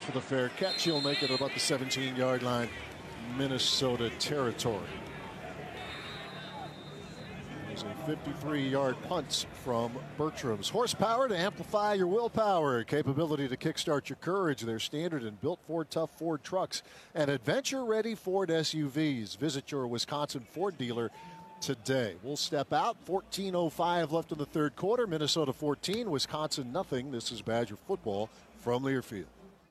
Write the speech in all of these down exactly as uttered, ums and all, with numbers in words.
for the fair catch. He'll make it about the seventeen yard line, Minnesota territory. There's a fifty-three yard punt from Bertram's. Horsepower to amplify your willpower. Capability to kickstart your courage. They're standard and built for tough Ford trucks and adventure-ready Ford S U Vs. Visit your Wisconsin Ford dealer today. We'll step out. fourteen oh five left in the third quarter. Minnesota fourteen, Wisconsin nothing. This is Badger football from Learfield.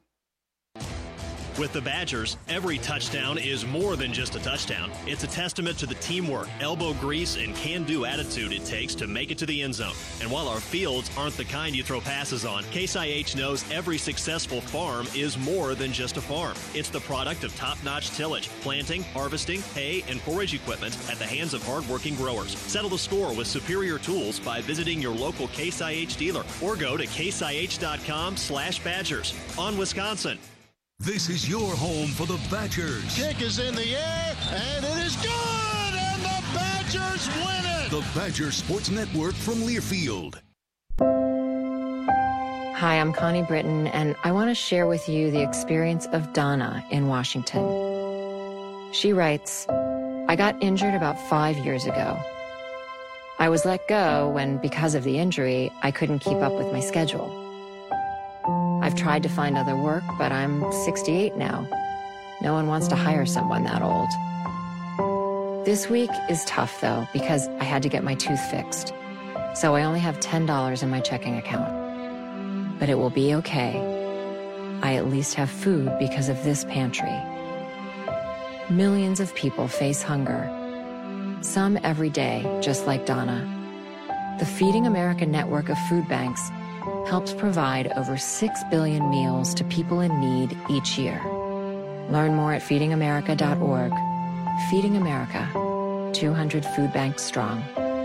With the Badgers, every touchdown is more than just a touchdown. It's a testament to the teamwork, elbow grease, and can-do attitude it takes to make it to the end zone. And while our fields aren't the kind you throw passes on, Case I H knows every successful farm is more than just a farm. It's the product of top-notch tillage, planting, harvesting, hay, and forage equipment at the hands of hard-working growers. Settle the score with superior tools by visiting your local Case I H dealer or go to case I H dot com slash Badgers. On Wisconsin. This is your home for the Badgers. Kick is in the air, and it is good, and the Badgers win it. The Badger Sports Network from Learfield. Hi, I'm Connie Britton, and I want to share with you the experience of Donna in Washington. She writes, I got injured about five years ago. I was let go when, because of the injury, I couldn't keep up with my schedule. I've tried to find other work, but I'm sixty-eight now. No one wants to hire someone that old. This week is tough, though, because I had to get my tooth fixed. So I only have ten dollars in my checking account. But it will be okay. I at least have food because of this pantry. Millions of people face hunger. Some every day, just like Donna. The Feeding America network of food banks helps provide over six billion meals to people in need each year. Learn more at feeding america dot org. Feeding America, two hundred food banks strong.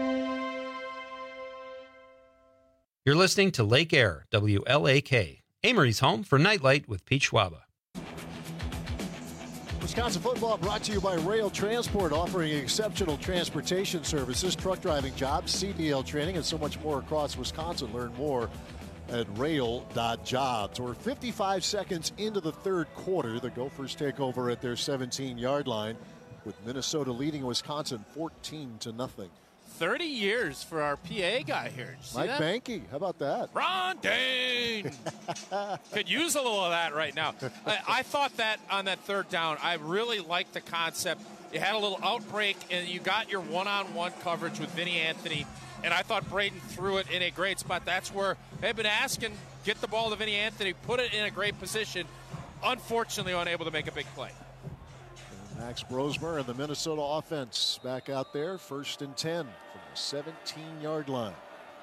You're listening to Lake Air, W L A K, Amory's home for Nightlight with Pete Schwaba. Wisconsin football brought to you by Rail Transport, offering exceptional transportation services, truck driving jobs, C D L training, and so much more across Wisconsin. Learn more at rail dot jobs. We're fifty-five seconds into the third quarter. The Gophers take over at their seventeen yard line, with Minnesota leading Wisconsin fourteen to nothing. thirty years for our P A guy here. Mike Banky, how about that? Ron Dane could use a little of that right now. I, I thought that on that third down, I really liked the concept. You had a little outbreak, and you got your one-on-one coverage with Vinny Anthony, and I thought Braden threw it in a great spot. That's where they've been asking, get the ball to Vinny Anthony, put it in a great position. Unfortunately, unable to make a big play. Max Brosmer and the Minnesota offense back out there, first and ten from the seventeen yard line.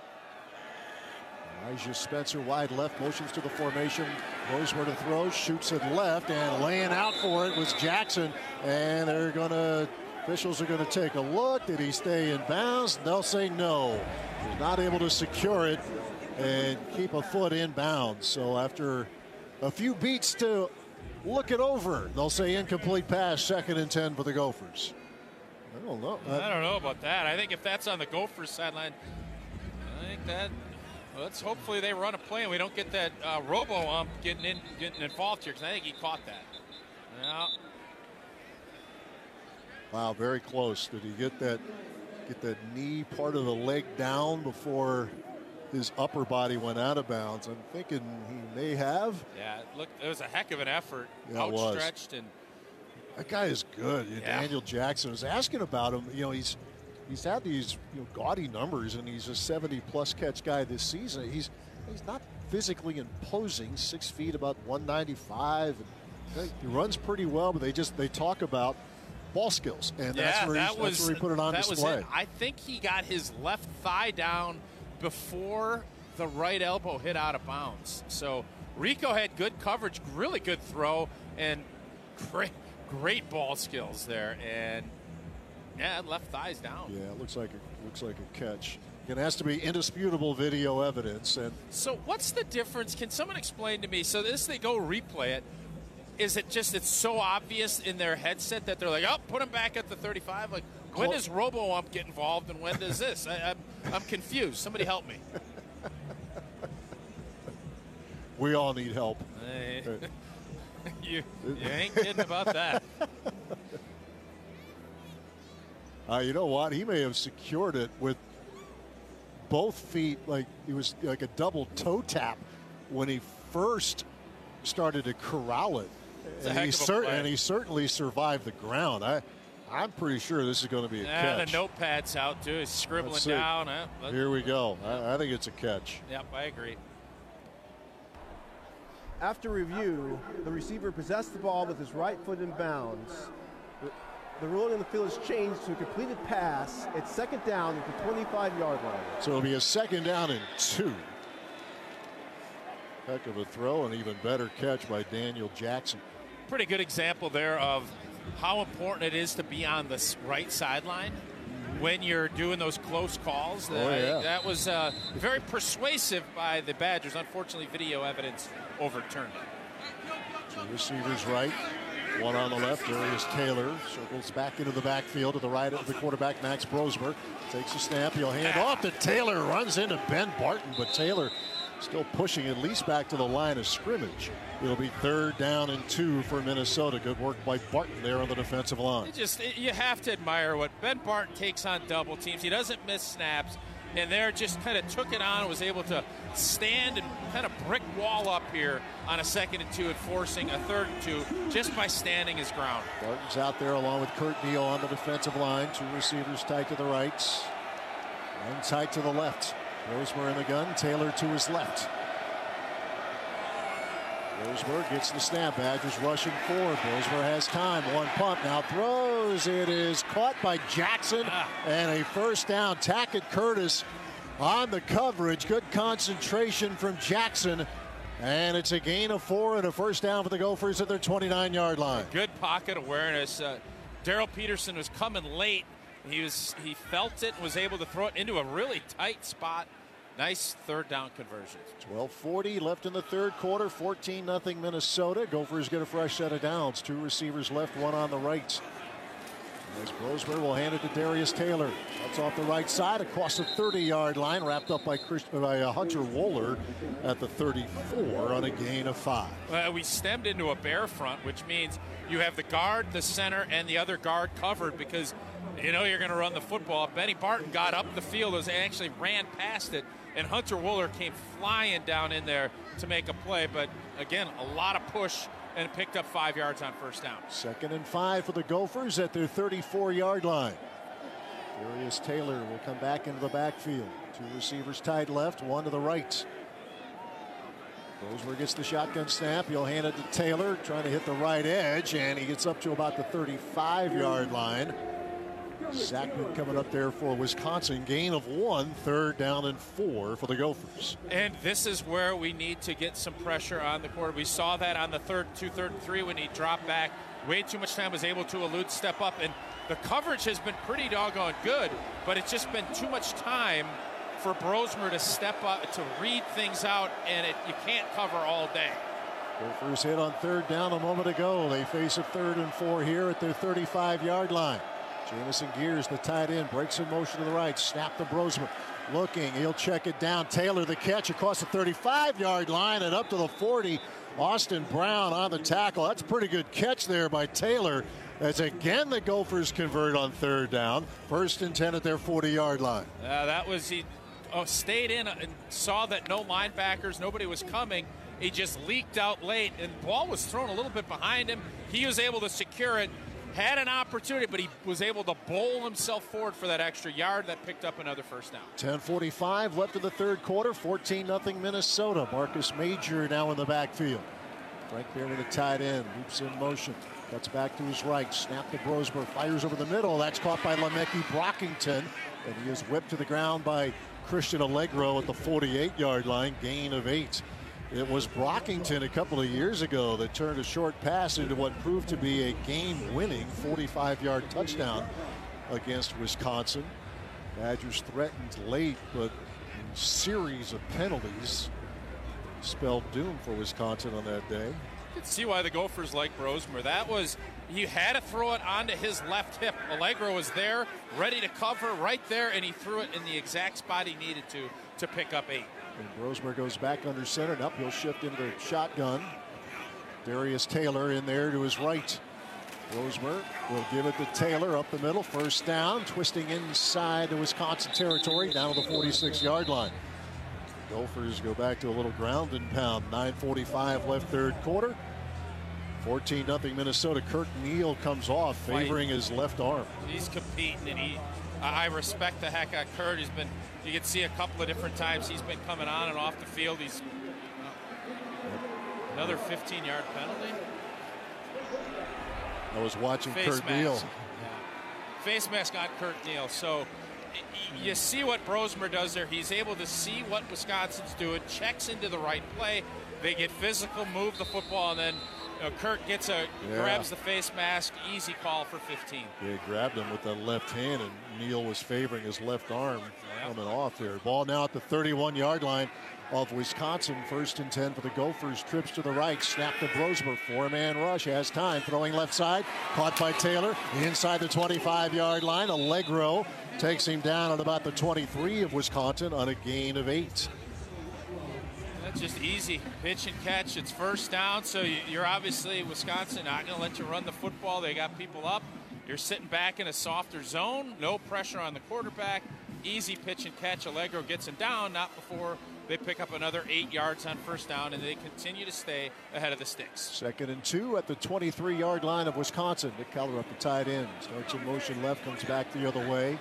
Elijah Spencer wide left, motions to the formation. Brosmer to throw, shoots it left, and laying out for it was Jackson. And they're going to, officials are going to take a look. Did he stay in bounds? They'll say no. He's not able to secure it and keep a foot in bounds. So after a few beats to look it over, they'll say incomplete pass, second and ten for the Gophers. I don't know. I don't know about that. I think if that's on the Gophers sideline, I think that, well, let's hopefully they run a play and we don't get that uh, robo-ump getting in, getting involved here, because I think he caught that. Yeah. Wow, very close. Did he get that, get that knee part of the leg down before his upper body went out of bounds? I'm thinking he may have. Yeah, look, it was a heck of an effort. Yeah, outstretched, and that guy is good. Yeah. Daniel Jackson was asking about him. You know, he's he's had these you know, gaudy numbers, and he's a seventy plus catch guy this season. He's he's not physically imposing, six feet, about one ninety-five. And he runs pretty well, but they just they talk about ball skills, and yeah, that's where, that he's, was, that's where he put it on that display. Was it. I think he got his left thigh down before the right elbow hit out of bounds. So Rico had good coverage, really good throw, and great, great ball skills there. And yeah, left thigh's down. Yeah, it looks like a, looks like a catch. It has to be indisputable video evidence. And so what's the difference? Can someone explain to me? So this, they go replay it. Is it just it's so obvious in their headset that they're like, oh, put him back at the thirty-five? Like, when does robo-ump get involved and when does this? I, I'm, I'm confused. Somebody help me. We all need help. you, you ain't kidding about that. Uh, you know what? He may have secured it with both feet, like he was like a double toe tap when he first started to corral it. And he, cer- and he certainly survived the ground. I, I'm pretty sure this is going to be a yeah, catch. The notepad's out too. He's scribbling down. Uh, Here we go. I, I think it's a catch. Yep, I agree. After review, the receiver possessed the ball with his right foot in bounds. The, the ruling in the field has changed to a completed pass. It's second down at the twenty-five yard line. So it'll be a second down and two. Heck of a throw, and even better catch by Daniel Jackson. Pretty good example there of how important it is to be on the right sideline when you're doing those close calls. Oh, yeah. That was uh, very persuasive by the Badgers. Unfortunately, video evidence overturned it. Two receivers right, one on the left. Darius Taylor circles back into the backfield to the right of the quarterback, Max Brosmer. Takes a snap. He'll hand off to Taylor. Runs into Ben Barton, but Taylor still pushing at least back to the line of scrimmage. It'll be third down and two for Minnesota. Good work by Barton there on the defensive line. You just you have to admire what Ben Barton takes on double teams. He doesn't miss snaps, and there just kind of took it on, was able to stand and kind of brick wall up here on a second and two and forcing a third and two just by standing his ground. Barton's out there along with Kurt Neal on the defensive line. Two receivers tight to the right, one tight to the left. Brosmer in the gun, Taylor to his left. Brosmer gets the snap. Badgers rushing forward. Brosmer has time. One pump, now throws. It is caught by Jackson, and a first down. Tackett Curtis on the coverage. Good concentration from Jackson, and it's a gain of four and a first down for the Gophers at their twenty-nine yard line. Good pocket awareness. Uh, Daryl Peterson was coming late. He was he felt it and was able to throw it into a really tight spot. Nice third down conversion. twelve forty left in the third quarter. fourteen nothing Minnesota. Gophers get a fresh set of downs. Two receivers left, one on the right. As Brosmer will hand it to Darius Taylor. That's off the right side across the thirty yard line, wrapped up by, Chris, by uh, Hunter Wohler at the thirty-four on a gain of five. Well, we stemmed into a bear front, which means you have the guard, the center, and the other guard covered because you know you're going to run the football. Benny Barton got up the field as they actually ran past it, and Hunter Wohler came flying down in there to make a play. But again, a lot of push and picked up five yards on first down. Second and five for the Gophers at their thirty-four yard line. Darius Taylor will come back into the backfield. Two receivers tied left, one to the right. Brosmer gets the shotgun snap. He'll hand it to Taylor, trying to hit the right edge, and he gets up to about the thirty-five yard line. Zachman coming up there for Wisconsin. Gain of one, third down and four for the Gophers. And this is where we need to get some pressure on the quarter. We saw that on the third, two, third and three when he dropped back. Way too much time, was able to elude, step up, and the coverage has been pretty doggone good, but it's just been too much time for Brosmer to step up, to read things out, and it, you can't cover all day. Gophers hit on third down a moment ago. They face a third and four here at their thirty-five yard line. Jamison Gears, the tight end, breaks in motion to the right. Snap to Brosmer. Looking, he'll check it down. Taylor the catch across the thirty-five yard line and up to the forty. Austin Brown on the tackle. That's a pretty good catch there by Taylor. As again the Gophers convert on third down. First and ten at their forty yard line. Uh, that was, he oh, stayed in and saw that no linebackers, nobody was coming. He just leaked out late, and the ball was thrown a little bit behind him. He was able to secure it. Had an opportunity, but he was able to bowl himself forward for that extra yard that picked up another first down. ten forty-five left in the third quarter. fourteen nothing Minnesota. Marcus Major now in the backfield. Frank Beerman, the tight end, loops in motion. Cuts back to his right. Snap to Brosmer. Fires over the middle. That's caught by Lemeki Brockington. And he is whipped to the ground by Christian Allegro at the forty-eight yard line. Gain of eight. It was Brockington a couple of years ago that turned a short pass into what proved to be a game-winning forty-five yard touchdown against Wisconsin. Badgers threatened late, but a series of penalties spelled doom for Wisconsin on that day. You can see why the Gophers like Brosmer. That was, you had to throw it onto his left hip. Allegro was there, ready to cover right there, and he threw it in the exact spot he needed to to pick up eight. And Brosmer goes back under center. Now he'll shift into the shotgun. Darius Taylor in there to his right. Rosemer will give it to Taylor up the middle. First down, twisting inside the Wisconsin territory, down to the forty-six yard line. Gophers go back to a little ground and pound. nine forty-five left third quarter. fourteen nothing Minnesota. Kirk Neal comes off, favoring his left arm. He's competing, and he, I respect the heck out of Kurt. He's been, you can see a couple of different times he's been coming on and off the field. He's uh, another fifteen yard penalty. I was watching Face Kurt mask. Neal. Yeah. Face mask on Kurt Neal. So you see what Brosmer does there. He's able to see what Wisconsin's doing, checks into the right play. They get physical, move the football, and then you know, Kurt gets a Yeah. grabs the face mask. Easy call for fifteen. Yeah, grabbed him with the left hand, and Neal was favoring his left arm Yeah. coming off there. Ball now at the thirty-one yard line of Wisconsin. First and ten for the Gophers. Trips to the right. Snap to Brosmer. Four-man rush. Has time. Throwing left side. Caught by Taylor. Inside the twenty-five yard line. Allegro takes him down at about the twenty-three of Wisconsin on a gain of eight. That's just easy. Pitch and catch. It's first down, so you're obviously Wisconsin not going to let you run the football. They got people up. You're sitting back in a softer zone. No pressure on the quarterback. Easy pitch and catch. Allegro gets him down, not before they pick up another eight yards on first down, and they continue to stay ahead of the sticks. Second and two at the twenty-three yard line of Wisconsin. Nick Keller up the tight end. Starts in motion left, comes back the other way.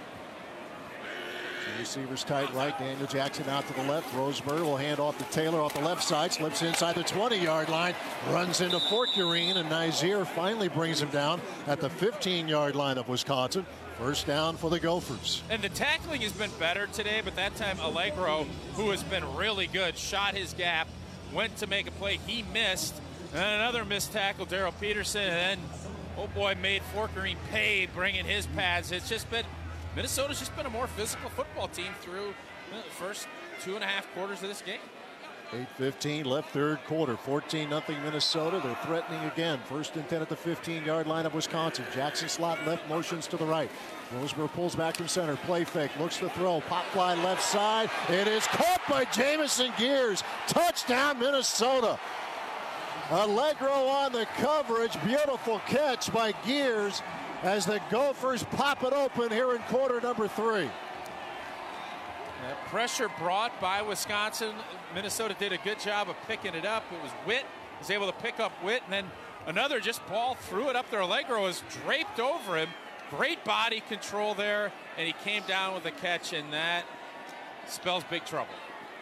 Two receivers tight right. Daniel Jackson out to the left. Rosemer will hand off to Taylor off the left side. Slips inside the twenty yard line. Runs into Forkurine, and Nizier finally brings him down at the fifteen yard line of Wisconsin. First down for the Gophers. And the tackling has been better today, but that time Allegro, who has been really good, shot his gap, went to make a play. He missed. And another missed tackle, Daryl Peterson, and then, oh boy, made Forkurine pay bringing his pads. It's just been, Minnesota's just been a more physical football team through the first two and a half quarters of this game. eight fifteen left third quarter. fourteen nothing Minnesota. They're threatening again. First and ten at the fifteen yard line of Wisconsin. Jackson slot left, motions to the right. Rosemer pulls back from center. Play fake. Looks to throw. Pop fly left side. It is caught by Jamison Gears. Touchdown Minnesota. Allegro on the coverage. Beautiful catch by Gears as the Gophers pop it open here in quarter number three. Uh, pressure brought by Wisconsin. Minnesota did a good job of picking it up. It was Witt, was able to pick up Witt, and then another just ball threw it up there. Allegro was draped over him. Great body control there, and he came down with a catch, and that spells big trouble.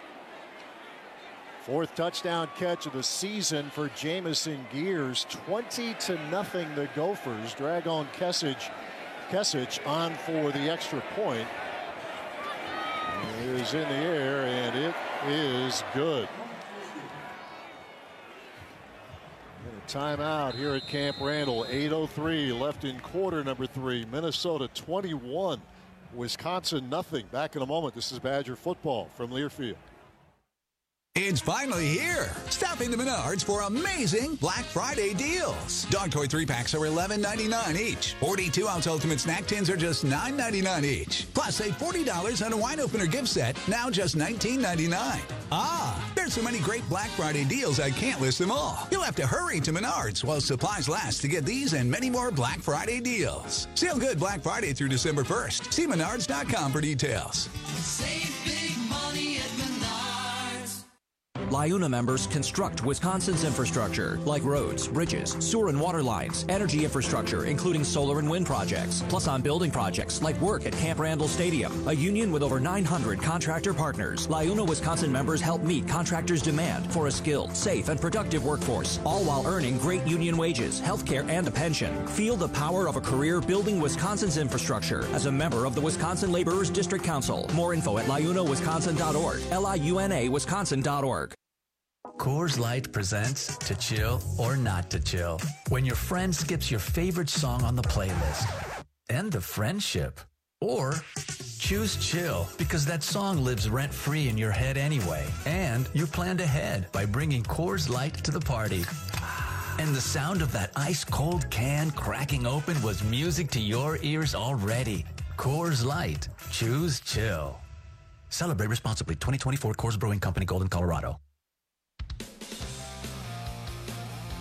Fourth touchdown catch of the season for Jamison Gears. twenty to nothing the Gophers. Drag on Kesich. Kesich on for the extra point. It is in the air, and it is good. And a timeout here at Camp Randall. eight oh three left in quarter number three. Minnesota twenty-one, Wisconsin nothing. Back in a moment. This is Badger football from Learfield. It's finally here. Stop into Menards for amazing Black Friday deals. Dog toy three packs are eleven ninety-nine each. forty-two ounce Ultimate Snack Tins are just nine ninety-nine each. Plus, save forty dollars on a wine opener gift set, now just nineteen ninety-nine. Ah, there's so many great Black Friday deals I can't list them all. You'll have to hurry to Menards while supplies last to get these and many more Black Friday deals. Sale good Black Friday through December first. See Menards dot com for details. Save big money at Menards. LIUNA members construct Wisconsin's infrastructure, like roads, bridges, sewer and water lines, energy infrastructure, including solar and wind projects, plus on building projects like work at Camp Randall Stadium, a union with over nine hundred contractor partners. LIUNA Wisconsin members help meet contractors' demand for a skilled, safe, and productive workforce, all while earning great union wages, health care, and a pension. Feel the power of a career building Wisconsin's infrastructure as a member of the Wisconsin Laborers District Council. More info at liuna wisconsin dot org, L I U N A wisconsin dot org. Coors Light presents To Chill or Not to Chill. When your friend skips your favorite song on the playlist. End the friendship. Or choose chill because that song lives rent-free in your head anyway. And you're planned ahead by bringing Coors Light to the party. And the sound of that ice-cold can cracking open was music to your ears already. Coors Light. Choose chill. Celebrate responsibly. twenty twenty-four Coors Brewing Company, Golden, Colorado.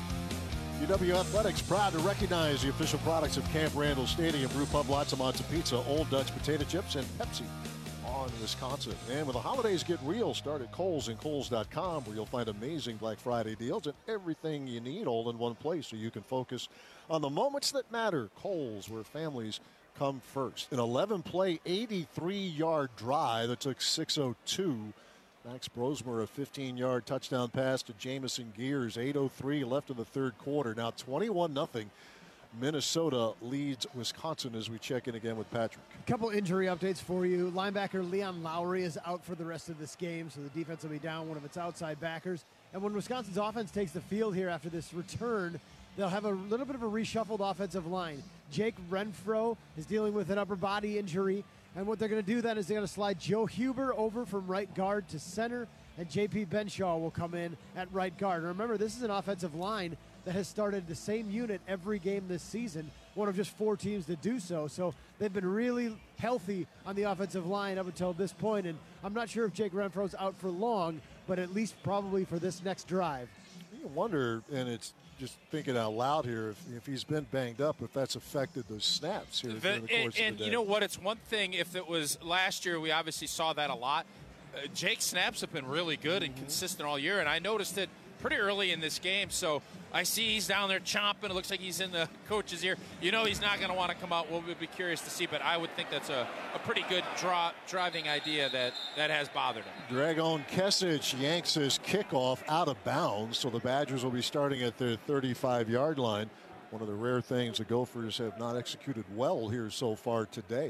W W Athletics proud to recognize the official products of Camp Randall Stadium: Brew Pub, Lots of Monster Pizza, Old Dutch Potato Chips, and Pepsi on Wisconsin. And when the holidays get real, start at Kohl's and Kohl's dot com, where you'll find amazing Black Friday deals and everything you need all in one place, so you can focus on the moments that matter. Kohl's, where families come first. An eleven play, eighty-three yard drive that took six oh two. Max Brosmer, a fifteen yard touchdown pass to Jamison Gears. eight oh three left in the third quarter. Now twenty-one nothing. Minnesota leads Wisconsin as we check in again with Patrick. A couple injury updates for you. Linebacker Leon Lowry is out for the rest of this game, so the defense will be down one of its outside backers. And when Wisconsin's offense takes the field here after this return, they'll have a little bit of a reshuffled offensive line. Jake Renfro is dealing with an upper body injury. And what they're going to do then is they're going to slide Joe Huber over from right guard to center, and J P Benshaw will come in at right guard. And remember, this is an offensive line that has started the same unit every game this season, one of just four teams to do so. So they've been really healthy on the offensive line up until this point, and I'm not sure if Jake Renfro's out for long, but at least probably for this next drive. You wonder, and it's just thinking out loud here, if, if he's been banged up, if that's affected those snaps here the, during the course and, of the and day. you know what? It's one thing if it was last year, we obviously saw that a lot. Uh, Jake's snaps have been really good and mm-hmm. consistent all year, and I noticed it pretty early in this game. So I see he's down there chomping. It looks like he's in the coach's ear. You know he's not going to want to come out. We'll be curious to see, but I would think that's a, a pretty good draw, driving idea that, that has bothered him. Dragon Kesich yanks his kickoff out of bounds, so the Badgers will be starting at their thirty-five yard line. One of the rare things the Gophers have not executed well here so far today.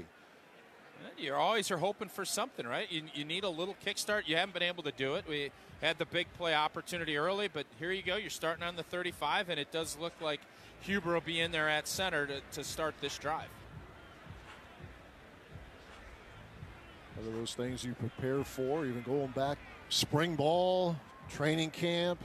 You always are hoping for something, right? You, you need a little kickstart. You haven't been able to do it. We had the big play opportunity early, but here you go. You're starting on the thirty-five, and it does look like Huber will be in there at center to, to start this drive. One of those things you prepare for, even going back spring ball, training camp.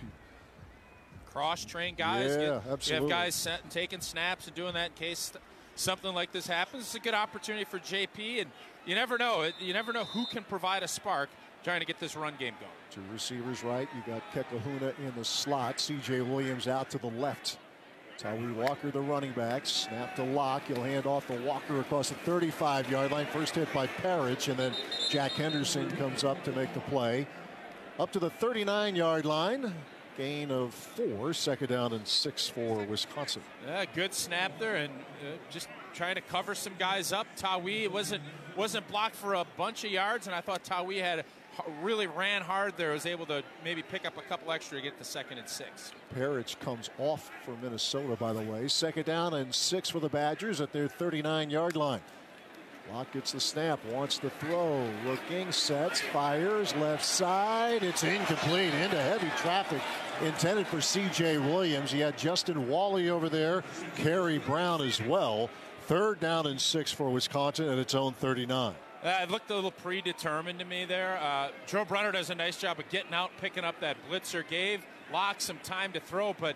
Cross-train guys. Yeah, you, absolutely. You have guys set, taking snaps and doing that in case something like this happens. It's a good opportunity for J P, and you never know. You never know who can provide a spark trying to get this run game going. Two receivers right. You got Kekahuna in the slot. C J Williams out to the left. Tyree Walker, the running back. Snap to Locke. He'll hand off to Walker across the thirty-five yard line. First hit by Parrish, and then Jack Henderson comes up to make the play. Up to the thirty-nine yard line. Gain of four. Second down and six for Wisconsin. Yeah, good snap there, and uh, just trying to cover some guys up. Tawi wasn't wasn't blocked for a bunch of yards, and I thought Tawi had really ran hard there. Was able to maybe pick up a couple extra to get the second and six. Parrish comes off for Minnesota, by the way. Second down and six for the Badgers at their thirty-nine yard line. Locke gets the snap, wants to throw, looking, sets, fires, left side. It's incomplete, into heavy traffic, intended for C J Williams. He had Justin Wally over there, Kerry Brown as well. Third down and six for Wisconsin at its own thirty-nine. Uh, it looked a little predetermined to me there. Uh, Joe Brunner does a nice job of getting out, picking up that blitzer, gave Locke some time to throw, but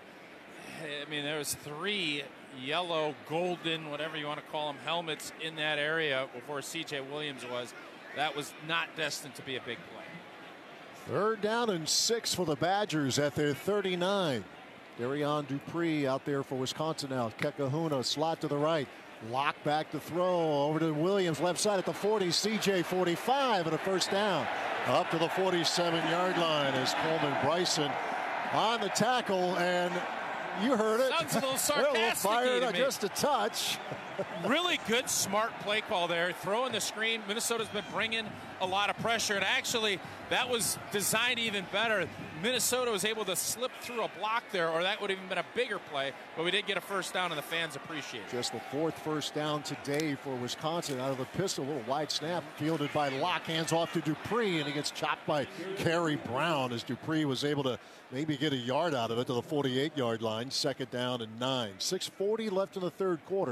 I mean, there was three yellow, golden, whatever you want to call them, helmets in that area before C J Williams was. That was not destined to be a big play. Third down and six for the Badgers at their thirty-nine. Darion Dupree out there for Wisconsin now. Kekahuna, slot to the right. Locke back to throw over to Williams, left side at the forty. C J forty-five and a first down. Up to the forty-seven yard line is Coleman Bryson on the tackle, and you heard it. Sounds a little sarcastic. They're a little fired to me. Just a touch. Really good, smart play call there. Throwing the screen. Minnesota's been bringing a lot of pressure, and actually that was designed even better. Minnesota was able to slip through a block there, or that would have even been a bigger play, but we did get a first down, and the fans appreciate it. Just the fourth first down today for Wisconsin out of the pistol. A little wide snap fielded by Locke, hands off to Dupree, and he gets chopped by Kerry Brown as Dupree was able to maybe get a yard out of it to the forty-eight yard line. Second down and nine. six forty left in the third quarter.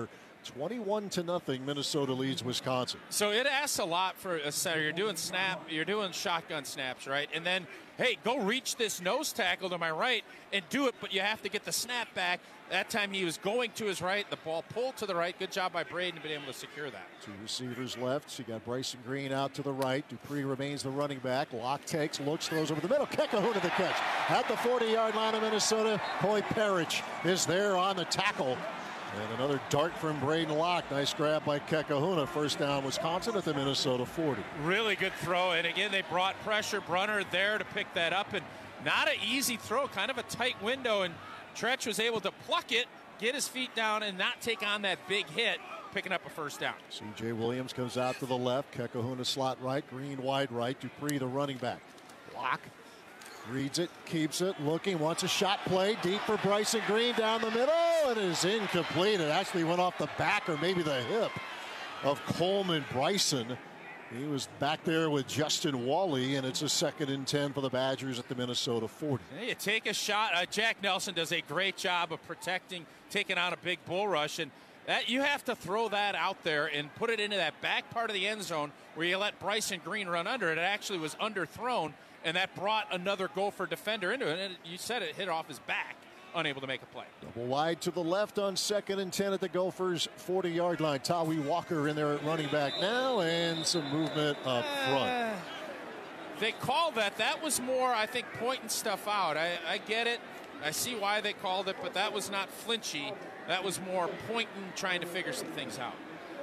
twenty-one to nothing, Minnesota leads Wisconsin. So it asks a lot for a center. You're doing snap, you're doing shotgun snaps, right? And then, hey, go reach this nose tackle to my right and do it, but you have to get the snap back. That time he was going to his right. The ball pulled to the right. Good job by Braden being able to secure that. Two receivers left. You got Bryson Green out to the right. Dupree remains the running back. Locke takes, looks, throws over the middle. Kekahuna the catch. At the forty-yard line of Minnesota, Coy Parrish is there on the tackle. And another dart from Braden Locke. Nice grab by Kekahuna. First down, Wisconsin at the Minnesota forty. Really good throw. And again, they brought pressure. Brunner there to pick that up. And not an easy throw, kind of a tight window. And Tretch was able to pluck it, get his feet down, and not take on that big hit, picking up a first down. C J Williams comes out to the left. Kekahuna slot right. Green wide right. Dupree the running back. Locke reads it, keeps it, looking, wants a shot play. Deep for Bryson Green down the middle. It is incomplete. It actually went off the back or maybe the hip of Coleman Bryson. He was back there with Justin Wally, and it's a second and ten for the Badgers at the Minnesota forty. Hey, you take a shot. Uh, Jack Nelson does a great job of protecting, taking out a big bull rush, and that you have to throw that out there and put it into that back part of the end zone where you let Bryson Green run under it. It actually was underthrown, and that brought another Gopher defender into it. And it, you said it hit off his back, unable to make a play. Double wide to the left on second and ten at the Gophers' forty-yard line. Tawi Walker in there at running back now, and some movement up front. Uh, they called that. That was more, I think, pointing stuff out. I, I get it. I see why they called it, but that was not flinchy. That was more pointing, trying to figure some things out.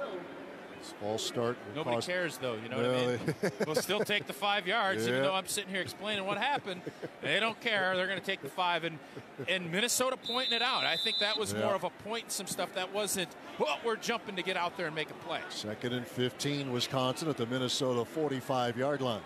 False start. Nobody cost... cares, though. You know well, what I mean? We'll still take the five yards, yeah. Even though I'm sitting here explaining what happened. They don't care. They're going to take the five. And, and Minnesota pointing it out. I think that was yeah. more of a point and some stuff that wasn't, well, we're jumping to get out there and make a play. Second and fifteen, Wisconsin at the Minnesota forty-five-yard line.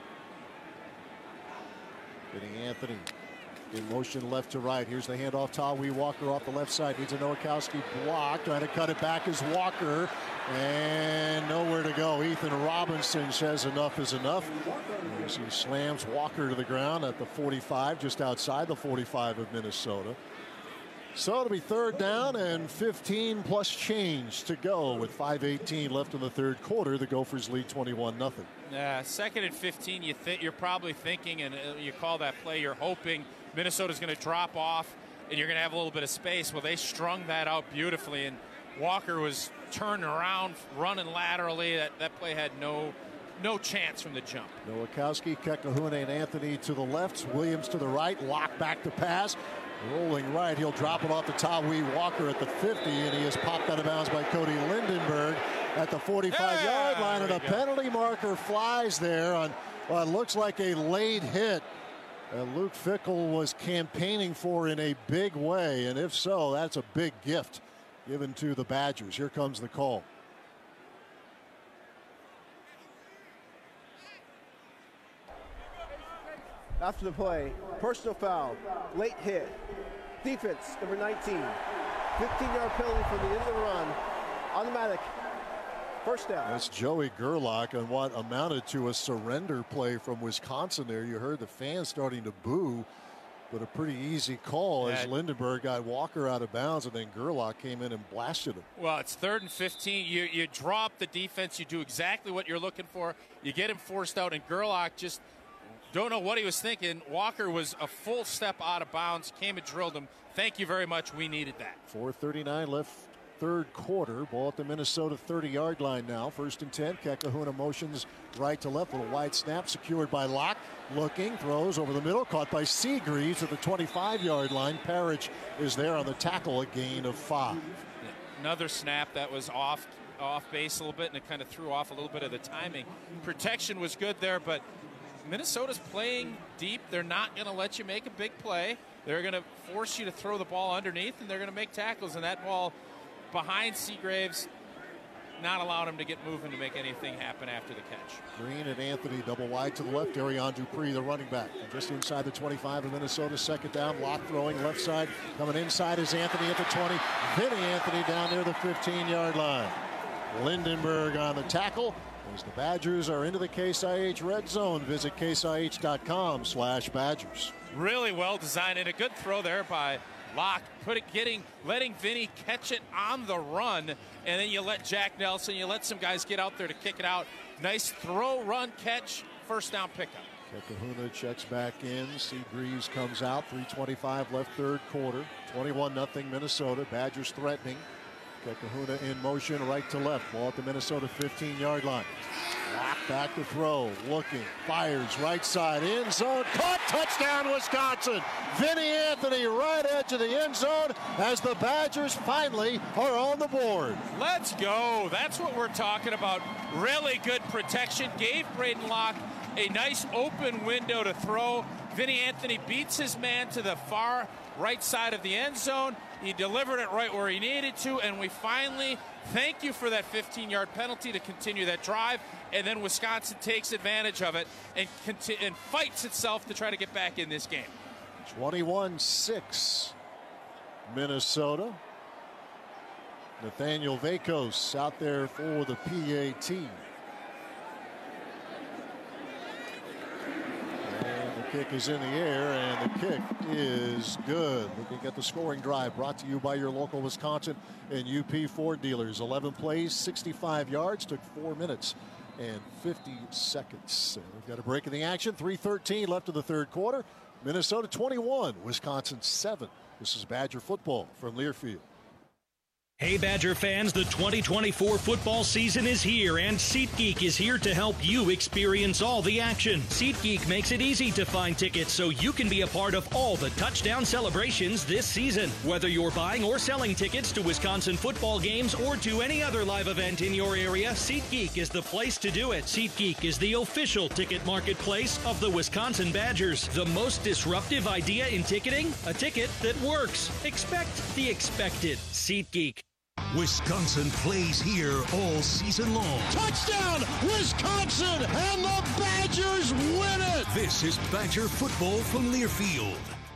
Getting Anthony in motion left to right. Here's the handoff. Tawi Walker off the left side. Needs a Nowakowski block. Trying to cut it back is Walker. And nowhere to go. Ethan Robinson says enough is enough. As he slams Walker to the ground at the forty-five, just outside the forty-five of Minnesota. So it'll be third down and fifteen plus change to go with five eighteen left in the third quarter. The Gophers lead twenty-one nothing. Yeah, second and fifteen, you think you're probably thinking, and you call that play, you're hoping Minnesota's going to drop off and you're going to have a little bit of space. Well, they strung that out beautifully, and Walker was turning around, running laterally. That, that play had no no chance from the jump. Nowakowski, Kekahuna, and Anthony to the left. Williams to the right. Lock back to pass. Rolling right. He'll drop it off to Tawi Walker at the fifty, and he is popped out of bounds by Cody Lindenberg at the forty-five-yard line, and a penalty marker flies there on what looks like a late hit that Luke Fickell was campaigning for in a big way, and if so, that's a big gift given to the Badgers. Here comes the call. After the play, personal foul, late hit, defense number nineteen, fifteen-yard penalty for the end of the run, automatic, first down. That's Joey Gerlach on what amounted to a surrender play from Wisconsin there. You heard the fans starting to boo, but a pretty easy call yeah. as Lindenberg got Walker out of bounds, and then Gerlach came in and blasted him. Well, it's third and fifteen. You, you drop the defense. You do exactly what you're looking for. You get him forced out, and Gerlach just don't know what he was thinking. Walker was a full step out of bounds, came and drilled him. Thank you very much. We needed that. four thirty-nine left, third quarter. Ball at the Minnesota thirty-yard line now. First and ten. Kekahuna motions right to left. Little wide snap secured by Locke. Looking, throws over the middle. Caught by Seagreaves at the twenty-five-yard line. Parrish is there on the tackle. A gain of five. Another snap that was off, off base a little bit, and it kind of threw off a little bit of the timing. Protection was good there, but Minnesota's playing deep. They're not going to let you make a big play. They're going to force you to throw the ball underneath, and they're going to make tackles. And that ball behind Seagraves, not allowing him to get moving to make anything happen after the catch. Green and Anthony double wide to the left. Darian Dupree, the running back. And just inside the twenty-five of Minnesota. Second down. Locke throwing left side. Coming inside is Anthony at the twenty. Vinny Anthony down near the fifteen-yard line. Lindenberg on the tackle. As the Badgers are into the Case I H red zone, visit case I H dot com slash Badgers. Really well designed, and a good throw there by Locke put it, getting, letting Vinny catch it on the run, and then you let Jack Nelson, you let some guys get out there to kick it out. Nice throw, run, catch, first down pickup. Kahuna checks back in. Seagreaves comes out. three twenty-five left, third quarter. twenty-one nothing Minnesota. Badgers threatening. Kahuna in motion, right to left. Ball at the Minnesota fifteen-yard line. Lock back to throw. Looking. Fires right side. End zone. Caught. Touchdown, Wisconsin. Vinny Anthony right edge of the end zone as the Badgers finally are on the board. Let's go. That's what we're talking about. Really good protection. Gave Braden Locke a nice open window to throw. Vinny Anthony beats his man to the far right side of the end zone. He delivered it right where he needed to, and we finally thank you for that fifteen-yard penalty to continue that drive, and then Wisconsin takes advantage of it and, conti- and fights itself to try to get back in this game. twenty-one six Minnesota. Nathaniel Vakos out there for the P A T. Kick is in the air, and the kick is good. Looking at the scoring drive brought to you by your local Wisconsin and U P Ford dealers. eleven plays, sixty-five yards, took four minutes and fifty seconds. And we've got a break in the action. three thirteen left of the third quarter. Minnesota twenty-one, Wisconsin seven. This is Badger football from Learfield. Hey Badger fans, the twenty twenty-four football season is here, and SeatGeek is here to help you experience all the action. SeatGeek makes it easy to find tickets so you can be a part of all the touchdown celebrations this season. Whether you're buying or selling tickets to Wisconsin football games or to any other live event in your area, SeatGeek is the place to do it. SeatGeek is the official ticket marketplace of the Wisconsin Badgers. The most disruptive idea in ticketing? A ticket that works. Expect the expected. SeatGeek. Wisconsin plays here all season long. Touchdown, Wisconsin, and the Badgers win it. This is Badger football from Learfield.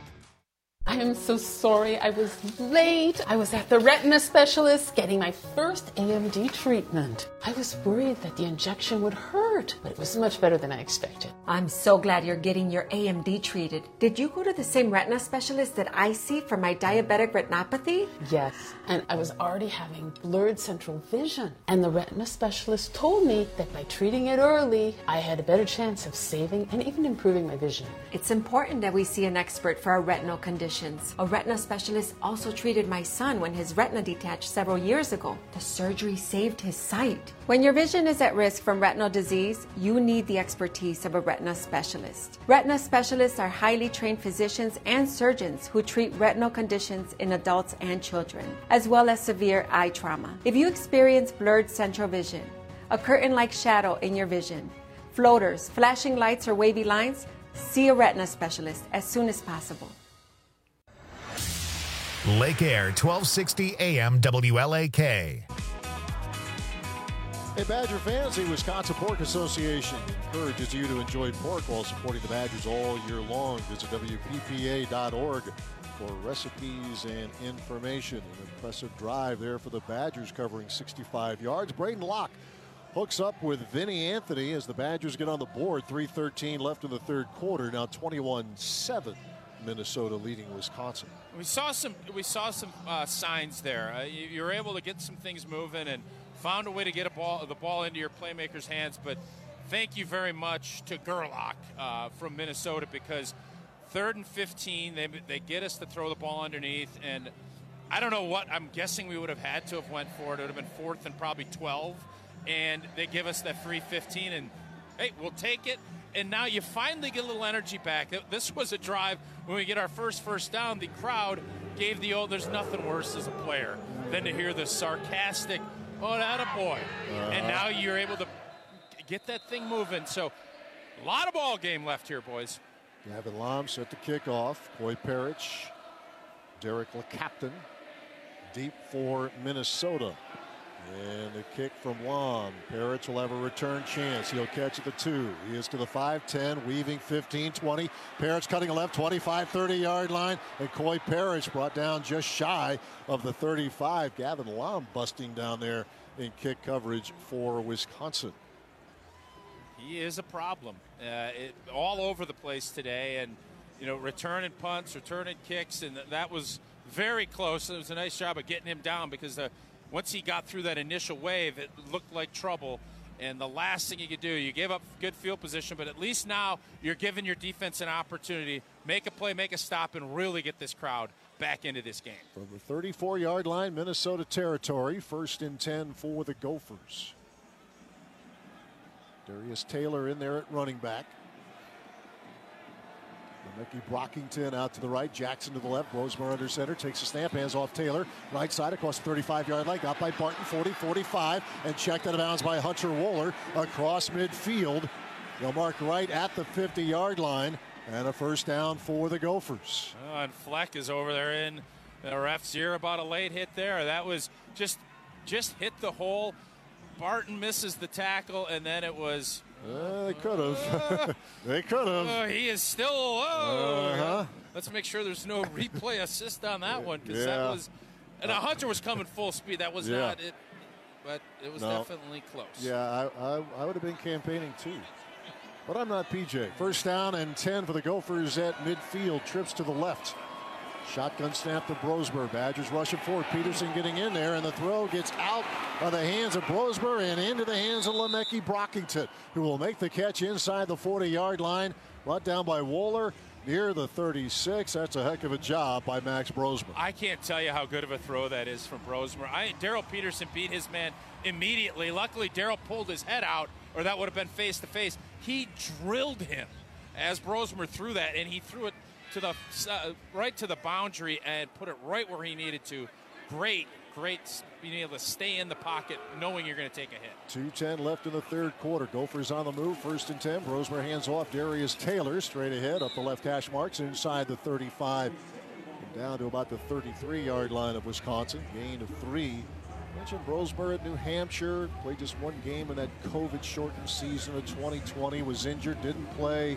I am so sorry I was late. I was at the retina specialist getting my first A M D treatment. I was worried that the injection would hurt, but it was much better than I expected. I'm so glad you're getting your A M D treated. Did you go to the same retina specialist that I see for my diabetic retinopathy? Yes, and I was already having blurred central vision. And the retina specialist told me that by treating it early, I had a better chance of saving and even improving my vision. It's important that we see an expert for our retinal conditions. A retina specialist also treated my son when his retina detached several years ago. The surgery saved his sight. When your vision is at risk from retinal disease, you need the expertise of a retina specialist. Retina specialists are highly trained physicians and surgeons who treat retinal conditions in adults and children, as well as severe eye trauma. If you experience blurred central vision, a curtain-like shadow in your vision, floaters, flashing lights, or wavy lines, see a retina specialist as soon as possible. Lake Air, twelve sixty A M W L A K. Hey Badger fans, the Wisconsin Pork Association encourages you to enjoy pork while supporting the Badgers all year long. Visit W P P A dot org for recipes and information. An impressive drive there for the Badgers, covering sixty-five yards. Braden Locke hooks up with Vinny Anthony as the Badgers get on the board. three thirteen left in the third quarter. Now twenty-one seven. Minnesota leading Wisconsin. We saw some we saw some uh, signs there. Uh, you, you were able to get some things moving and found a way to get a ball the ball into your playmakers' hands. But thank you very much to Gerlach uh, from Minnesota, because third and fifteen, they they get us to throw the ball underneath, and I don't know what I'm guessing we would have had to have went for it. It would have been fourth and probably twelve, and they give us that free fifteen, and hey, we'll take it. And now you finally get a little energy back. This was a drive when we get our first first down. The crowd gave the old, there's nothing worse as a player than to hear the sarcastic, oh, that a boy. Uh-huh. And now you're able to get that thing moving. So a lot of ball game left here, boys. Gavin Lom set to kick off. Coy Parrish, Derek LeCaptain, deep for Minnesota. And the kick from Lom. Parrish will have a return chance. He'll catch at the two. He is to the five ten, weaving fifteen twenty. Parrish cutting a left, twenty-five thirty yard line. And Coy Parrish brought down just shy of the thirty-five. Gavin Lom busting down there in kick coverage for Wisconsin. He is a problem. Uh, it, all over the place today. And, you know, returning punts, returning kicks. And that was very close. It was a nice job of getting him down because the, once he got through that initial wave, it looked like trouble. And the last thing you could do, you gave up good field position, but at least now you're giving your defense an opportunity, make a play, make a stop, and really get this crowd back into this game. From the thirty-four-yard line, Minnesota territory, first and ten for the Gophers. Darius Taylor in there at running back. Mickey Brockington out to the right, Jackson to the left, Rosemer under center, takes a snap, hands off Taylor, right side across the thirty-five-yard line, got by Barton, forty, forty-five, and checked out of bounds by Hunter Wohler across midfield. They'll mark right at the fifty-yard line, and a first down for the Gophers. Oh, and Fleck is over there in the ref's ear about a late hit there. That was just, just hit the hole. Barton misses the tackle, and then it was... Uh, they could have. Uh, they could have. Uh, he is still. Oh, uh-huh. Let's make sure there's no replay assist on that one because yeah. that was. And uh, Hunter was coming full speed. That was yeah. not it, but it was no. definitely close. Yeah, I, I, I would have been campaigning too. But I'm not P J. First down and ten for the Gophers at midfield. Trips to the left. Shotgun snap to Brosmer. Badgers rushing forward. Peterson getting in there, and the throw gets out of the hands of Brosmer and into the hands of Lemecki Brockington, who will make the catch inside the forty-yard line. Brought down by Wohler near the thirty-six. That's a heck of a job by Max Brosmer. I can't tell you how good of a throw that is from Brosmer. I Daryl Peterson beat his man immediately. Luckily, Daryl pulled his head out, or that would have been face-to-face. He drilled him as Brosmer threw that, and he threw it to the uh, right to the boundary and put it right where he needed to. Great, great being able to stay in the pocket knowing you're going to take a hit. two ten left in the third quarter. Gophers on the move, first and ten. Brosmer hands off Darius Taylor straight ahead up the left hash marks inside the thirty-five. And down to about the thirty-three-yard line of Wisconsin. Gain of three. Mentioned Brosmer at New Hampshire. Played just one game in that COVID-shortened season of twenty twenty. Was injured, didn't play.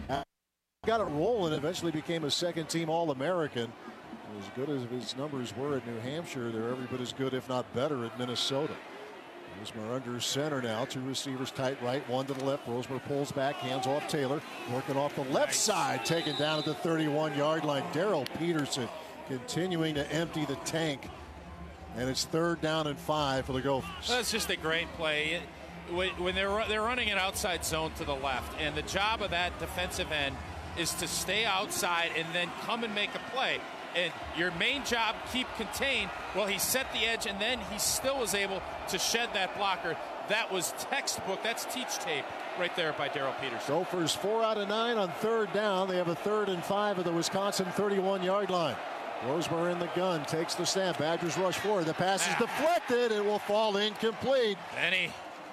Got it rolling, eventually became a second-team All-American. As good as his numbers were at New Hampshire, they're every bit as good, if not better, at Minnesota. Brosmer under center now. Two receivers tight right, one to the left. Brosmer pulls back, hands off Taylor. Working off the left nice. side, taken down at the thirty-one-yard line. Daryl Peterson continuing to empty the tank. And it's third down and five for the Gophers. That's just a great play. When they're, they're running an outside zone to the left, and the job of that defensive end is to stay outside and then come and make a play. And your main job, keep contained. Well, he set the edge, and then he still was able to shed that blocker. That was textbook. That's teach tape right there by Daryl Peterson. Gophers four out of nine on third down. They have a third and five at the Wisconsin thirty-one-yard line. Rosemer in the gun, takes the snap. Badgers rush forward. The pass is deflected. It will fall incomplete. Benny.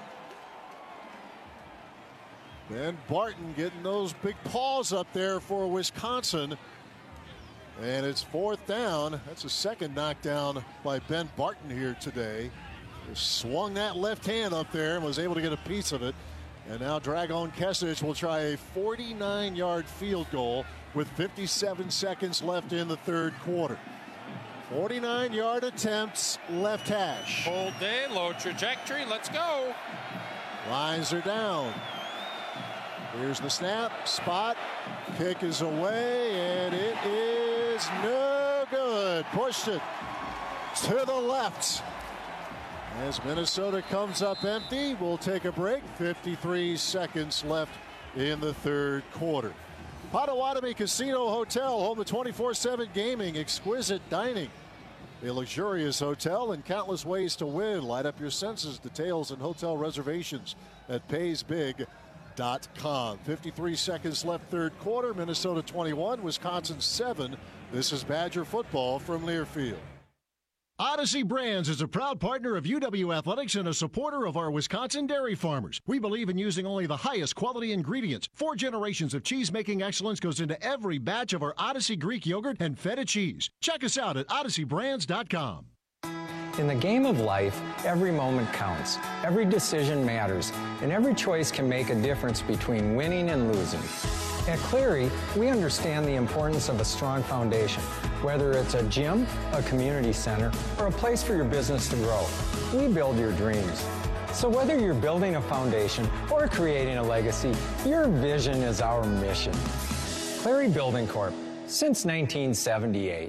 Ben Barton getting those big paws up there for Wisconsin. And it's fourth down. That's a second knockdown by Ben Barton here today. Just swung that left hand up there and was able to get a piece of it. And now Dragon Kesich will try a forty-nine-yard field goal with fifty-seven seconds left in the third quarter. forty-nine-yard attempts, left hash. Full day, low trajectory. Let's go. Lines are down. Here's the snap, spot, kick is away, and it is no good. Pushed it to the left. As Minnesota comes up empty, we'll take a break. fifty-three seconds left in the third quarter. Potawatomi Casino Hotel, home to twenty-four seven gaming, exquisite dining, a luxurious hotel, and countless ways to win. Light up your senses. Details and hotel reservations at pays big dot com. fifty-three seconds left, third quarter. Minnesota twenty-one, Wisconsin seven. This is Badger football from Learfield. Odyssey Brands is a proud partner of U W Athletics and a supporter of our Wisconsin dairy farmers. We believe in using only the highest quality ingredients. Four generations of cheese-making excellence goes into every batch of our Odyssey Greek yogurt and feta cheese. Check us out at odyssey brands dot com. In the game of life, every moment counts. Every decision matters, and every choice can make a difference between winning and losing. At Cleary, we understand the importance of a strong foundation, whether it's a gym, a community center, or a place for your business to grow. We build your dreams. So whether you're building a foundation or creating a legacy, your vision is our mission. Cleary Building Corp, since nineteen seventy-eight.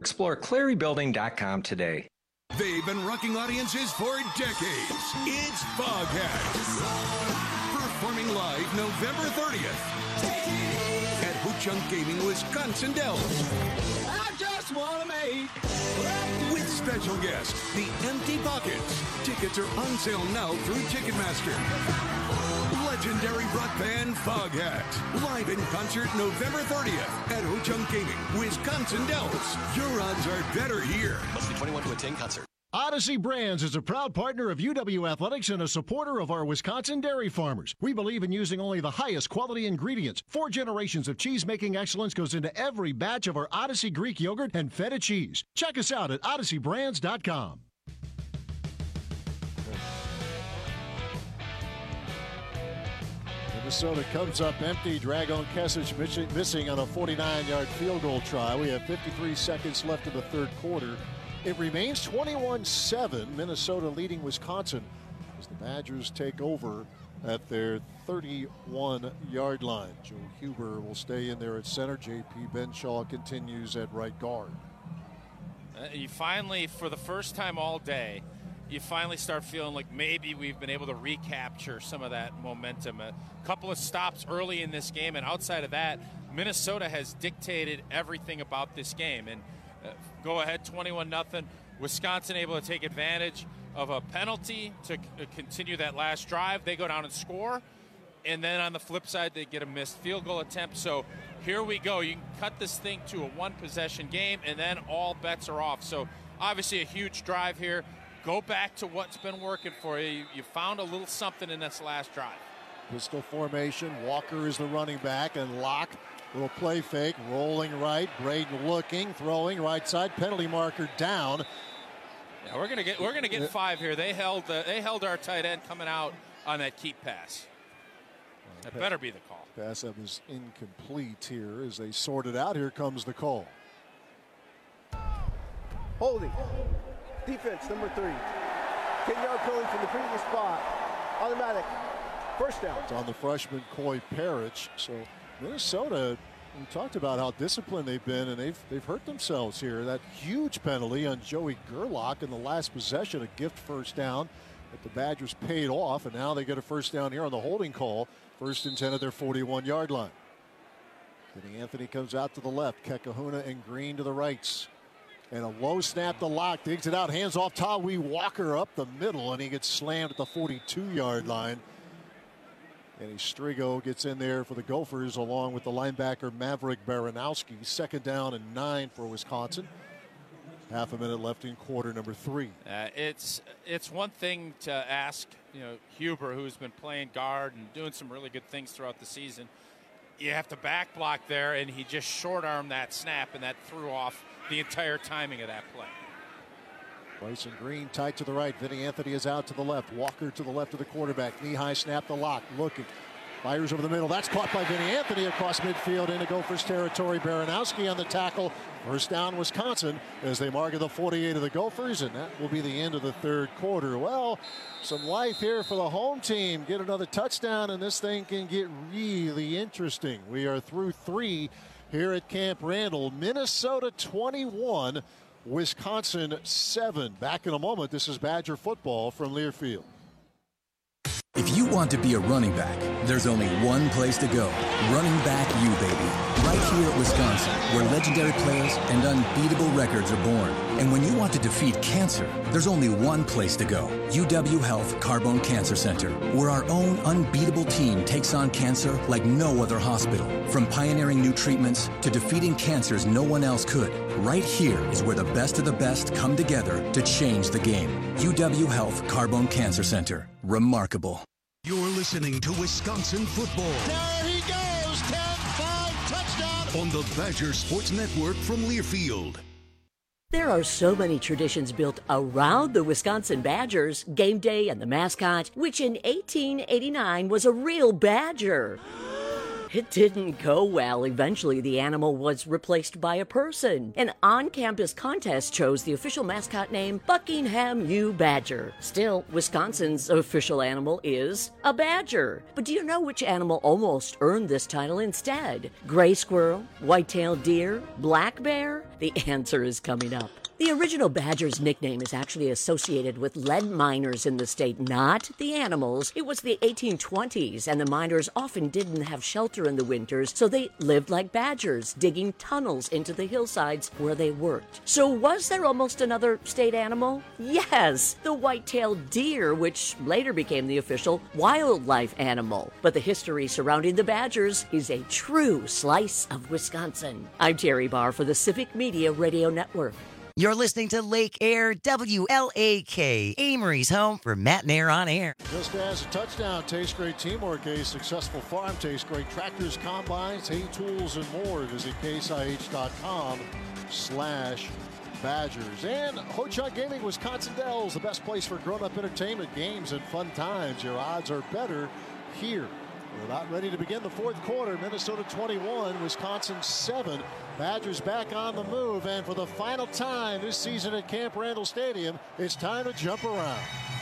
Explore Clary Building dot com today. They've been rocking audiences for decades. It's Foghats. Performing live November thirtieth at Ho-Chunk Gaming, Wisconsin Dells. I just want to make with special guest, The Empty Pockets. Tickets are on sale now through Ticketmaster. Legendary rock band Foghats. Live in concert November thirtieth at Ho-Chunk Gaming, Wisconsin Dells. Your odds are better here. Must be twenty-one to attend concert. Odyssey Brands is a proud partner of U W Athletics and a supporter of our Wisconsin dairy farmers. We believe in using only the highest quality ingredients. Four generations of cheese-making excellence goes into every batch of our Odyssey Greek yogurt and feta cheese. Check us out at odyssey brands dot com. Minnesota comes up empty. Dragon Kesich missing on a forty-nine-yard field goal try. We have fifty-three seconds left in the third quarter. It remains twenty-one seven. Minnesota leading Wisconsin as the Badgers take over at their thirty-one-yard line. Joe Huber will stay in there at center. J P Benshaw continues at right guard. Uh, you finally, for the first time all day, you finally start feeling like maybe we've been able to recapture some of that momentum. A couple of stops early in this game, and outside of that, Minnesota has dictated everything about this game. And uh, go ahead, twenty-one nothing. Wisconsin able to take advantage of a penalty to c- continue that last drive. They go down and score. And then on the flip side, they get a missed field goal attempt. So here we go. You can cut this thing to a one-possession game, and then all bets are off. So obviously a huge drive here. Go back to what's been working for you. You, you found a little something in this last drive. Pistol formation. Walker is the running back, and Locke, little play fake, rolling right. Braden looking, throwing right side. Penalty marker down. Yeah, we're gonna get we're gonna get five here. They held uh, they held our tight end coming out on that keep pass. That better be the call. Pass that was incomplete here as they sort it out. Here comes the call. Holding. Defense, number three. ten-yard penalty from the previous spot. Automatic. First down. It's on the freshman, Coy Parrish. So Minnesota, we talked about how disciplined they've been, and they've they've hurt themselves here. That huge penalty on Joey Gerlach in the last possession, a gift first down that the Badgers paid off, and now they get a first down here on the holding call. First and ten at their forty-one-yard line. Vinny Anthony comes out to the left. Kekahuna and Green to the rights. And a low snap to Locke. Digs it out. Hands off Tawi Walker up the middle. And he gets slammed at the forty-two-yard line. And Strigo gets in there for the Gophers along with the linebacker Maverick Baranowski. Second down and nine for Wisconsin. Half a minute left in quarter number three. Uh, it's it's one thing to ask, you know, Huber, who's been playing guard and doing some really good things throughout the season. You have to back block there, and he just short-armed that snap, and that threw off the entire timing of that play. Bryson Green tight to the right. Vinny Anthony is out to the left. Walker to the left of the quarterback. Knee-high snap to Locke. Looking. Fires over the middle. That's caught by Vinny Anthony across midfield into Gophers territory. Baranowski on the tackle. First down Wisconsin as they mark at the forty-eight of the Gophers, and that will be the end of the third quarter. Well, some life here for the home team. Get another touchdown, and this thing can get really interesting. We are through three here at Camp Randall. Minnesota twenty-one, Wisconsin seven. Back in a moment. This is Badger football from Learfield. If you want to be a running back, there's only one place to go. Running Back U, baby. Right here at Wisconsin, where legendary players and unbeatable records are born. And when you want to defeat cancer, there's only one place to go. U W Health Carbone Cancer Center, where our own unbeatable team takes on cancer like no other hospital. From pioneering new treatments to defeating cancers no one else could. Right here is where the best of the best come together to change the game. U W Health Carbone Cancer Center. Remarkable. You're listening to Wisconsin football. There he goes, ten five, touchdown. On the Badger Sports Network from Learfield. There are so many traditions built around the Wisconsin Badgers, game day and the mascot, which in eighteen eighty-nine was a real Badger. It didn't go well. Eventually, the animal was replaced by a person. An on-campus contest chose the official mascot name Buckingham U Badger. Still, Wisconsin's official animal is a badger. But do you know which animal almost earned this title instead? Gray squirrel, white-tailed deer, black bear? The answer is coming up. The original badger's nickname is actually associated with lead miners in the state, not the animals. It was the eighteen twenties, and the miners often didn't have shelter in the winters, so they lived like badgers, digging tunnels into the hillsides where they worked. So was there almost another state animal? Yes, the white-tailed deer, which later became the official wildlife animal. But the history surrounding the badgers is a true slice of Wisconsin. I'm Terry Barr for the Civic Media Radio Network. You're listening to Lake Air W L A K, Amory's home for Matt and Air on Air. Just as a touchdown, tastes great teamwork, a successful farm, tastes great tractors, combines, hay tools, and more. Visit case I H dot com slash Badgers. And Ho Chunk Gaming Wisconsin Dells, the best place for grown-up entertainment, games, and fun times. Your odds are better here. We're about ready to begin the fourth quarter. Minnesota twenty-one, Wisconsin seven. Badgers back on the move, and for the final time this season at Camp Randall Stadium, it's time to jump around.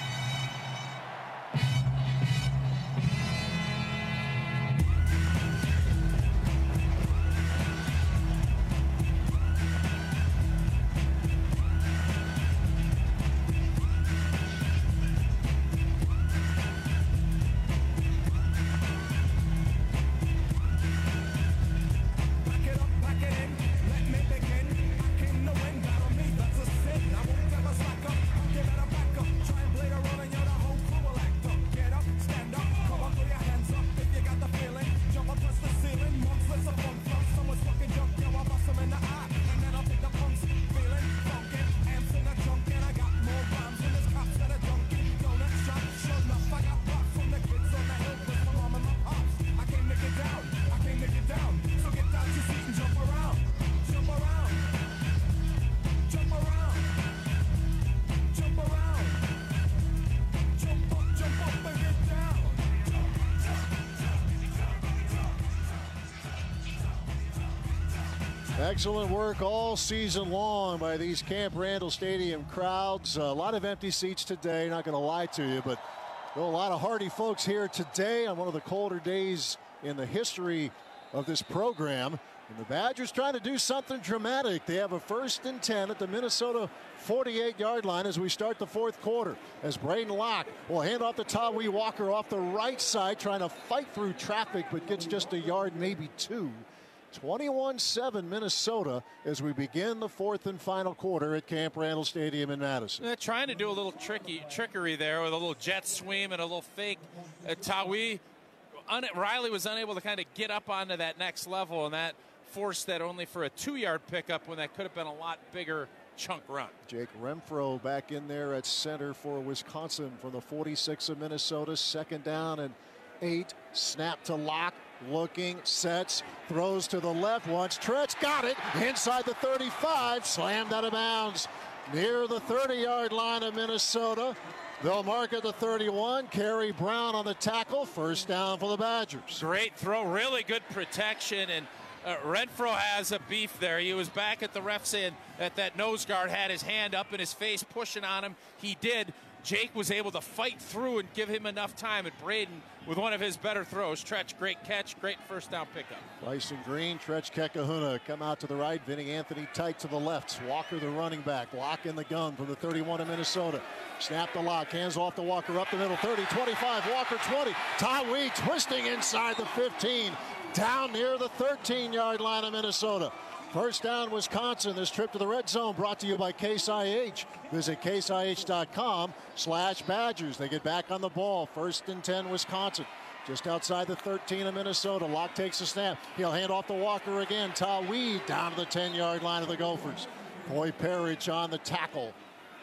Excellent work all season long by these Camp Randall Stadium crowds. A lot of empty seats today, not going to lie to you, but a lot of hardy folks here today on one of the colder days in the history of this program. And the Badgers trying to do something dramatic. They have a first and ten at the Minnesota forty-eight yard line as we start the fourth quarter. As Braden Locke will hand off to Tawee Walker off the right side, trying to fight through traffic, but gets just a yard, maybe two. twenty-one seven Minnesota as we begin the fourth and final quarter at Camp Randall Stadium in Madison. They're trying to do a little tricky trickery there with a little jet sweep and a little fake. Uh, Tawee, un- Riley was unable to kind of get up onto that next level, and that forced that only for a two-yard pickup when that could have been a lot bigger chunk run. Jake Renfro back in there at center for Wisconsin from the forty-six of Minnesota. Second down and eight. Snap to Locke. Looking, sets, throws to the left once. Tretch got it inside the thirty-five. Slammed out of bounds near the thirty-yard line of Minnesota. They'll mark at the thirty-one. Kerry Brown on the tackle. First down for the Badgers. Great throw. Really good protection. And uh, Renfro has a beef there. He was back at the ref saying that that nose guard had his hand up in his face pushing on him. He did. Jake was able to fight through and give him enough time. And Braden with one of his better throws. Tretch, great catch, great first down pickup. Bryson Green, Tretch Kekahuna come out to the right. Vinny Anthony tight to the left. Walker the running back. Lock in the gun from the thirty-one of Minnesota. Snap the lock. Hands off to Walker up the middle. thirty, twenty-five. Walker twenty. Tawee twisting inside the fifteen. Down near the thirteen-yard line of Minnesota. First down, Wisconsin. This trip to the red zone brought to you by Case I H. Visit case I H dot com slash Badgers. They get back on the ball. First and ten, Wisconsin. Just outside the thirteen of Minnesota. Locke takes a snap. He'll hand off to Walker again. Tawee down to the ten-yard line of the Gophers. Coy Parrish on the tackle.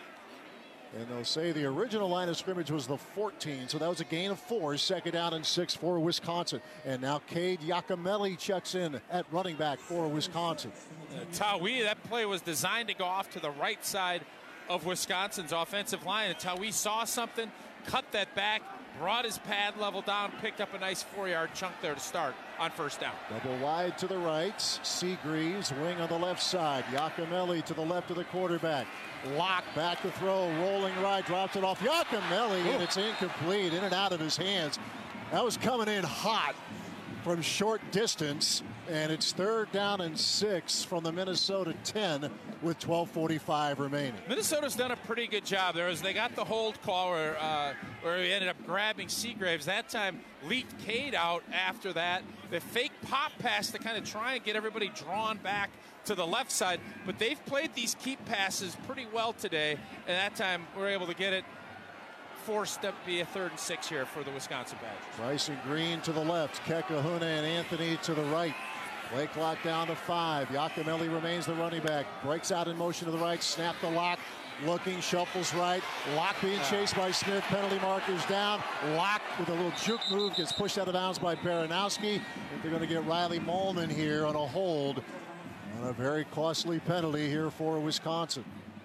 And they'll say the original line of scrimmage was the fourteen, so that was a gain of four. Second down and six for Wisconsin. And now Cade Giacomelli checks in at running back for Wisconsin. Uh, Tawee, that play was designed to go off to the right side of Wisconsin's offensive line. And Tawee saw something, cut that back, brought his pad level down, picked up a nice four-yard chunk there to start on first down. Double wide to the right. Seagreaves, wing on the left side. Yakimelli to the left of the quarterback. Lock back to throw, rolling right, drops it off Yakimelli, and it's incomplete, in and out of his hands. That was coming in hot from short distance, and it's third down and six from the Minnesota ten with twelve forty-five remaining. Minnesota's done a pretty good job there as they got the hold call where, uh, where he ended up grabbing Seagraves. That time leaked Cade out after that. The fake pop pass to kind of try and get everybody drawn back to the left side, but they've played these keep passes pretty well today, and that time we're able to get it forced to be a third and six here for the Wisconsin Badgers. Bryson Green to the left, Kekahuna and Anthony to the right. Play clock down to five. Yakimelli remains the running back. Breaks out in motion to the right. Snap the Lock. Looking, shuffles right. Lock being chased by Smith. Penalty markers down. Lock with a little juke move gets pushed out of bounds by Baranowski. If they're going to get Riley Molman here on a hold on a very costly penalty here for Wisconsin.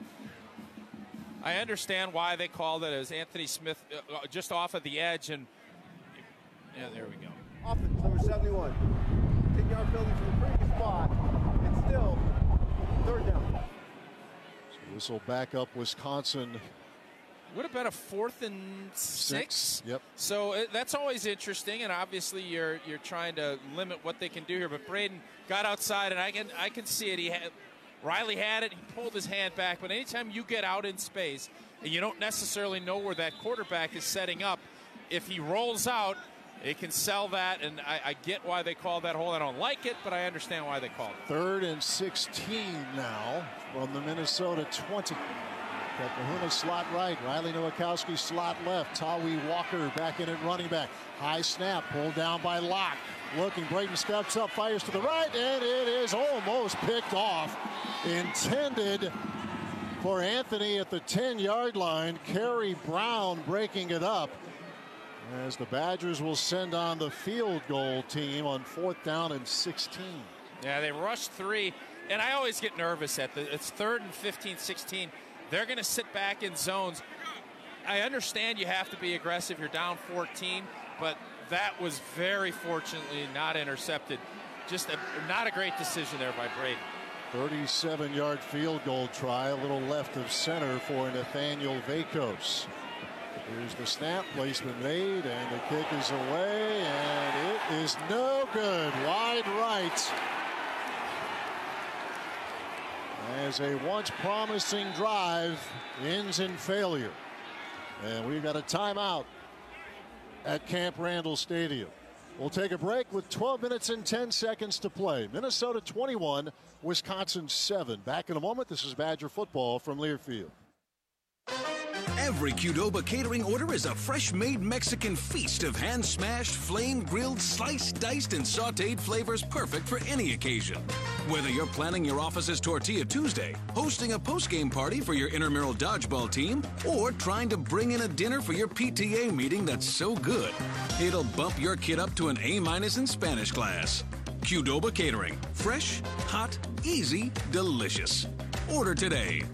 I understand why they called it as Anthony Smith uh, just off of the edge, and yeah, there we go. Offense number seventy-one. ten-yard penalty from the previous spot. It's still third down. So this will back up Wisconsin. Would have been a fourth and six. six. Yep. So it, that's always interesting, and obviously you're you're trying to limit what they can do here. But Braden got outside, and I can I can see it. He had. Riley had it, he pulled his hand back, but anytime you get out in space and you don't necessarily know where that quarterback is setting up, if he rolls out, it can sell that, and I, I get why they called that hold. I don't like it, but I understand why they called it. Third and sixteen now from the Minnesota twenty. Kekahuna slot right, Riley Nowakowski slot left, Tawi Walker back in at running back. High snap, pulled down by Locke. Looking, Braden steps up, fires to the right, and it is almost picked off. Intended for Anthony at the ten-yard line. Kerry Brown breaking it up as the Badgers will send on the field goal team on fourth down and sixteen. Yeah, they rushed three, and I always get nervous at the, it's third and fifteen, sixteen. They're going to sit back in zones. I understand you have to be aggressive. You're down fourteen, but that was very fortunately not intercepted. Just a, not a great decision there by Brady. thirty-seven-yard field goal try, a little left of center for Nathaniel Vakos. Here's the snap, placement made, and the kick is away, and it is no good. Wide right. As a once promising drive ends in failure. And we've got a timeout at Camp Randall Stadium. We'll take a break with twelve minutes and ten seconds to play. Minnesota twenty-one, Wisconsin seven. Back in a moment. This is Badger football from Learfield. Every Qdoba catering order is a fresh-made Mexican feast of hand-smashed, flame-grilled, sliced, diced, and sautéed flavors perfect for any occasion. Whether you're planning your office's Tortilla Tuesday, hosting a post-game party for your intramural dodgeball team, or trying to bring in a dinner for your P T A meeting that's so good, it'll bump your kid up to an A-minus in Spanish class. Qdoba Catering. Fresh, hot, easy, delicious. Order today.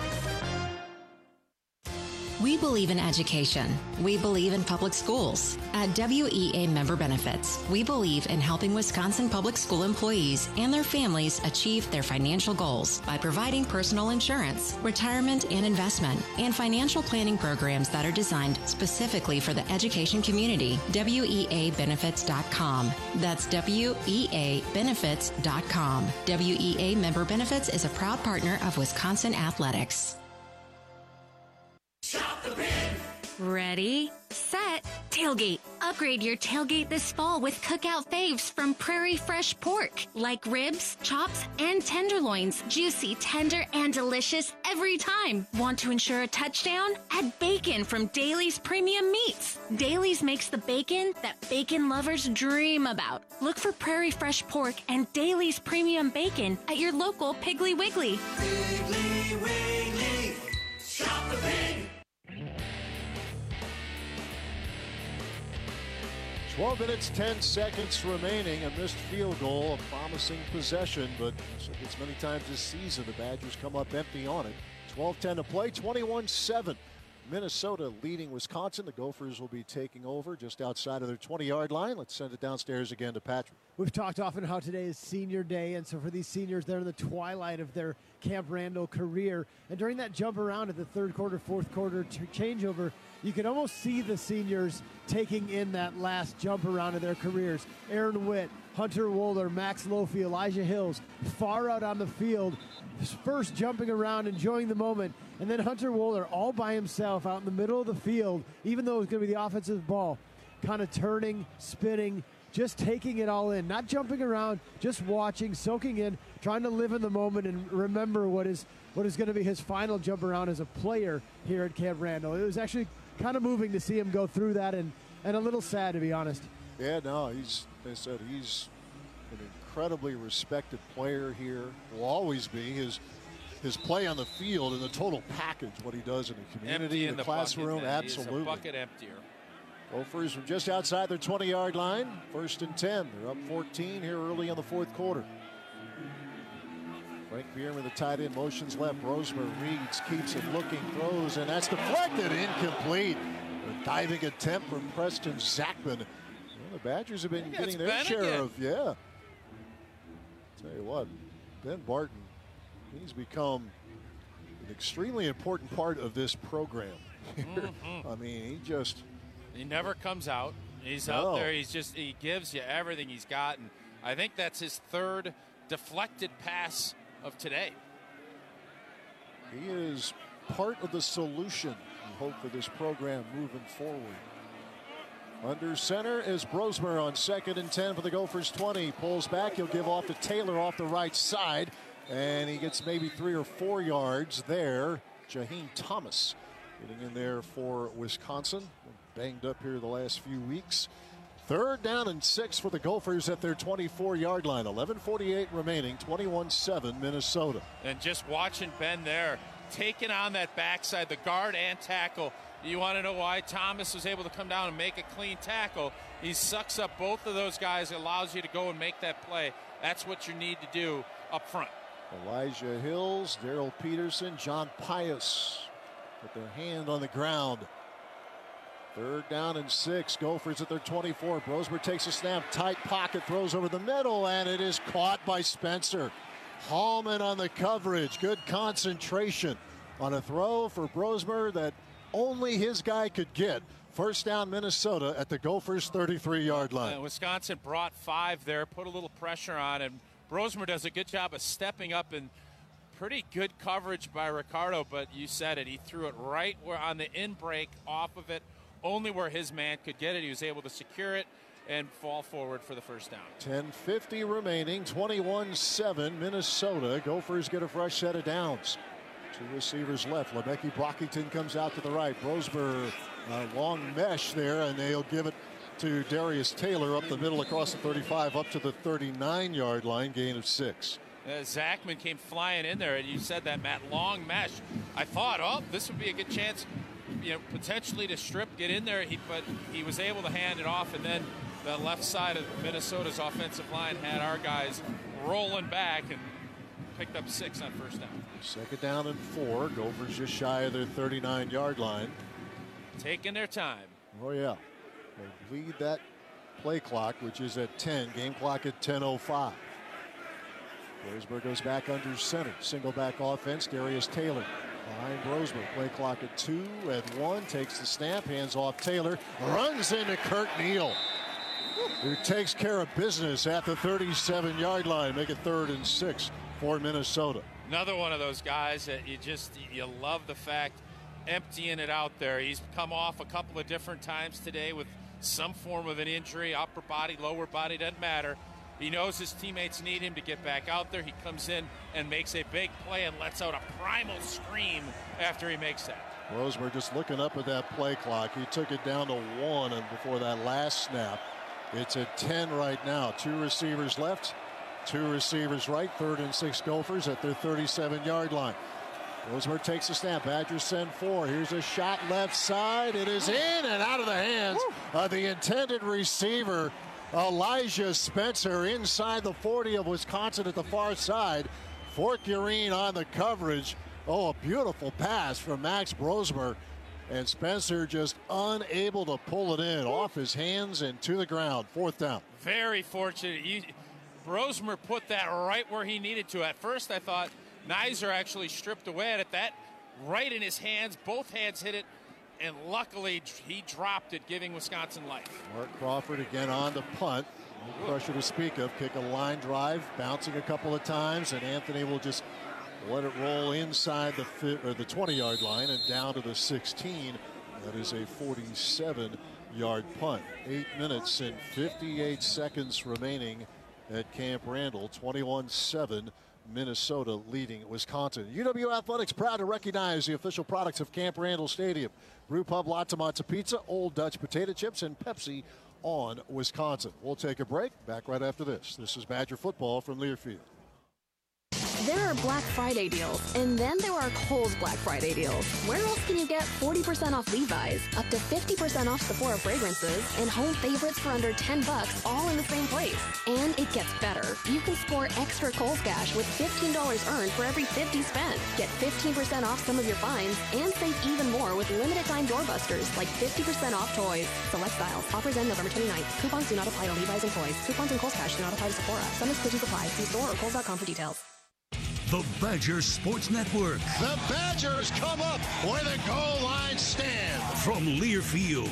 We believe in education. We believe in public schools. At W E A Member Benefits, we believe in helping Wisconsin public school employees and their families achieve their financial goals by providing personal insurance, retirement and investment, and financial planning programs that are designed specifically for the education community. W E A benefits dot com. That's W E A benefits dot com. W E A Member Benefits is a proud partner of Wisconsin Athletics. Shop the pig. Ready, set, tailgate. Upgrade your tailgate this fall with cookout faves from Prairie Fresh Pork, like ribs, chops, and tenderloins. Juicy, tender, and delicious every time. Want to ensure a touchdown? Add bacon from Daly's Premium Meats. Daly's makes the bacon that bacon lovers dream about. Look for Prairie Fresh Pork and Daly's Premium Bacon at your local Piggly Wiggly. Piggly Wiggly. Shop the pig. twelve minutes, ten seconds remaining. A missed field goal, a promising possession, but it's many times this season the Badgers come up empty on it. twelve ten to play, twenty-one seven. Minnesota leading Wisconsin. The Gophers will be taking over just outside of their twenty-yard line. Let's send it downstairs again to Patrick. We've talked often how today is senior day, and so for these seniors, they're in the twilight of their Camp Randall career. And during that jump around at the third quarter, fourth quarter t- changeover, you could almost see the seniors taking in that last jump around of their careers. Aaron Witt, Hunter Wohler, Max Lofi, Elijah Hills, far out on the field, first jumping around, enjoying the moment, and then Hunter Wohler all by himself out in the middle of the field, even though it was going to be the offensive ball, kind of turning, spinning, just taking it all in, not jumping around, just watching, soaking in, trying to live in the moment and remember what is what is going to be his final jump around as a player here at Camp Randall. It was actually kind of moving to see him go through that, and, and a little sad, to be honest. Yeah, no, he's, they said he's an incredibly respected player here, will always be. His his play on the field and the total package, what he does in the community, in the, the classroom, bucket, absolutely. He's a bucket emptier. Gophers from just outside their twenty-yard line, first and ten. They're up fourteen here early in the fourth quarter. Frank Bierman, the tight end, motions left. Brosmer reads, keeps it looking, throws, and that's deflected, incomplete. A diving attempt from Preston Zachman. Well, the Badgers have been getting their Ben share again. of, yeah. Tell you what, Ben Barton, he's become an extremely important part of this program. Mm-hmm. I mean, he just... He never comes out. He's No. out there. He's just, he gives you everything he's got. And I think that's his third deflected pass of today. He is part of the solution, we hope, for this program moving forward. Under center is Brosmer on second and ten for the Gophers twenty. Pulls back. He'll give off to Taylor off the right side. And he gets maybe three or four yards there. Jaheim Thomas getting in there for Wisconsin. Banged up here the last few weeks. Third down and six for the Gophers at their twenty-four-yard line. eleven forty-eight remaining, twenty-one seven Minnesota. And just watching Ben there, taking on that backside, the guard and tackle. You want to know why Thomas was able to come down and make a clean tackle? He sucks up both of those guys, allows you to go and make that play. That's what you need to do up front. Elijah Hills, Daryl Peterson, John Pius with their hand on the ground. Third down and six. Gophers at their twenty-four. Brosmer takes a snap. Tight pocket. Throws over the middle. And it is caught by Spencer. Hallman on the coverage. Good concentration on a throw for Brosmer that only his guy could get. First down Minnesota at the Gophers' thirty-three-yard line. Uh, Wisconsin brought five there. Put a little pressure on. And Brosmer does a good job of stepping up, and pretty good coverage by Ricardo. But you said it. He threw it right where on the in break off of it. Only where his man could get it. He was able to secure it and fall forward for the first down. ten fifty remaining, twenty-one seven Minnesota. Gophers get a fresh set of downs. Two receivers left. Lebecky Brockington comes out to the right. Brosmer, uh, long mesh there, and they'll give it to Darius Taylor up the middle across the thirty-five up to the thirty-nine-yard line, gain of six. Uh, Zachman came flying in there, and you said that, Matt, long mesh. I thought, oh, this would be a good chance, you know, potentially to strip, get in there, he, but he was able to hand it off, and then the left side of Minnesota's offensive line had our guys rolling back and picked up six on first down. Second down and four. Gophers just shy of their thirty-nine-yard line. Taking their time. Oh, yeah. They lead that play clock, which is at ten. Game clock at ten oh five. Brosmer goes back under center. Single back offense. Darius Taylor behind Brosmer. Play clock at two, at one. Takes the snap, hands off Taylor. Runs into Kurt Neal, who takes care of business at the thirty-seven-yard line. Make it third and six for Minnesota. Another one of those guys that you just, you love the fact, emptying it out there. He's come off a couple of different times today with some form of an injury, upper body, lower body, doesn't matter. He knows his teammates need him to get back out there. He comes in and makes a big play and lets out a primal scream after he makes that. Brosmer just looking up at that play clock. He took it down to one, and before that last snap, it's at ten right now. Two receivers left, two receivers right. Third and six Gophers at their thirty-seven-yard line. Brosmer takes a snap. Badgers send four. Here's a shot left side. It is in and out of the hands of the intended receiver, Elijah Spencer, inside the forty of Wisconsin at the far side. Fort Urine on the coverage. Oh, a beautiful pass from Max Brosmer. and Spencer just unable to pull it in off his hands and to the ground. Fourth down. Very fortunate. You, Rosemer put that right where he needed to. At first, I thought Nizer actually stripped away at it. That right in his hands. Both hands hit it, and luckily he dropped it, giving Wisconsin life. Mark Crawford again on the punt. No pressure to speak of. Kick a line drive, bouncing a couple of times, and Anthony will just let it roll inside the fi- or the twenty-yard line and down to the sixteen. That is a forty-seven-yard punt. Eight minutes and fifty-eight seconds remaining at Camp Randall. twenty-one seven. Minnesota leading Wisconsin. U W Athletics proud to recognize the official products of Camp Randall Stadium. Brew Pub Lots of Matzo Pizza, Old Dutch Potato Chips, and Pepsi on Wisconsin. We'll take a break. Back right after this. This is Badger football from Learfield. There are Black Friday deals, and then there are Kohl's Black Friday deals. Where else can you get forty percent off Levi's, up to fifty percent off Sephora fragrances, and home favorites for under ten bucks, all in the same place? And it gets better. You can score extra Kohl's cash with fifteen dollars earned for every fifty spent. Get fifteen percent off some of your finds, and save even more with limited time doorbusters, like fifty percent off toys. Select styles. Offers end November twenty-ninth. Coupons do not apply to Levi's and toys. Coupons and Kohl's cash do not apply to Sephora. Some exclusions apply. See store or Kohl's dot com for details. The Badger Sports Network. The Badgers come up where the goal line stands. From Learfield.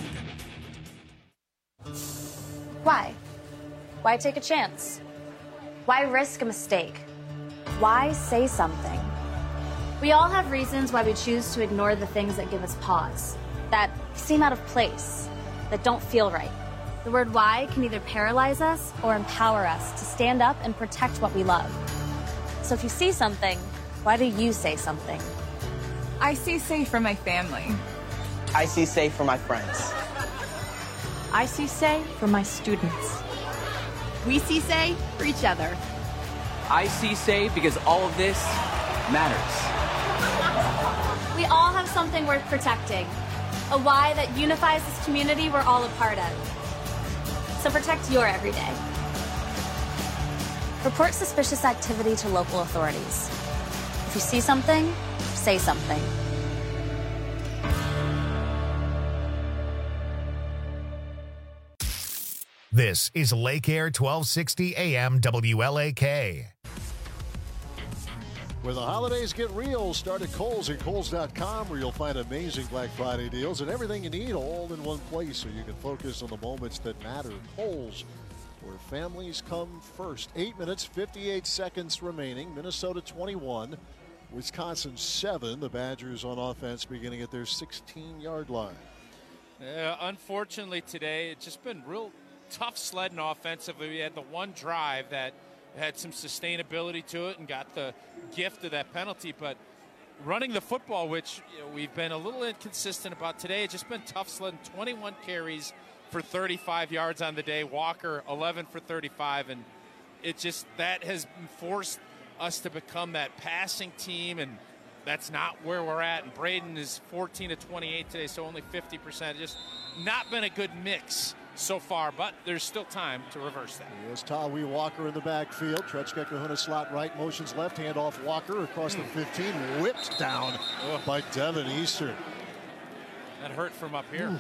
Why? Why take a chance? Why risk a mistake? Why say something? We all have reasons why we choose to ignore the things that give us pause, that seem out of place, that don't feel right. The word why can either paralyze us or empower us to stand up and protect what we love. So if you see something, why do you say something? I see safe for my family. I see safe for my friends. I see say for my students. We see say for each other. I see say because all of this matters. We all have something worth protecting, a why that unifies this community we're all a part of. So protect your everyday. Report suspicious activity to local authorities. If you see something, say something. This is Lake Air twelve sixty A M W L A K. Where the holidays get real, start at Kohl's at Kohl's dot com, where you'll find amazing Black Friday deals and everything you need all in one place so you can focus on the moments that matter. Kohl's, where families come first. Eight minutes, fifty-eight seconds remaining. Minnesota twenty-one, Wisconsin seven. The Badgers on offense beginning at their sixteen-yard line. Uh, unfortunately today, it's just been real tough sledding offensively. We had the one drive that had some sustainability to it and got the gift of that penalty, but running the football, which you know, we've been a little inconsistent about today, it's just been tough sledding. twenty-one carries for thirty-five yards on the day. Walker eleven for thirty-five, and it just that has forced us to become that passing team, and that's not where we're at. And Braden is fourteen to twenty-eight today, so only fifty percent. Just not been a good mix so far, but there's still time to reverse that. Here's Tawi Walker in the backfield. Trechka Kahuna slot right, motions left, hand off Walker across the fifteen, whipped down oh. by Devin Eastern. That hurt from up here. Ooh.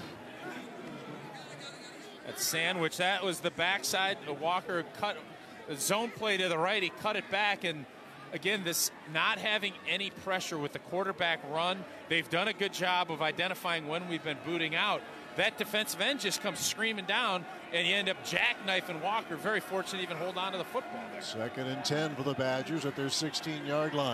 That sandwich, that was the backside. Walker cut the zone play to the right. He cut it back, and again, this not having any pressure with the quarterback run. They've done a good job of identifying when we've been booting out. That defensive end just comes screaming down, and you end up jackknifing Walker. Very fortunate to even hold on to the football there. Second and ten for the Badgers at their sixteen-yard line.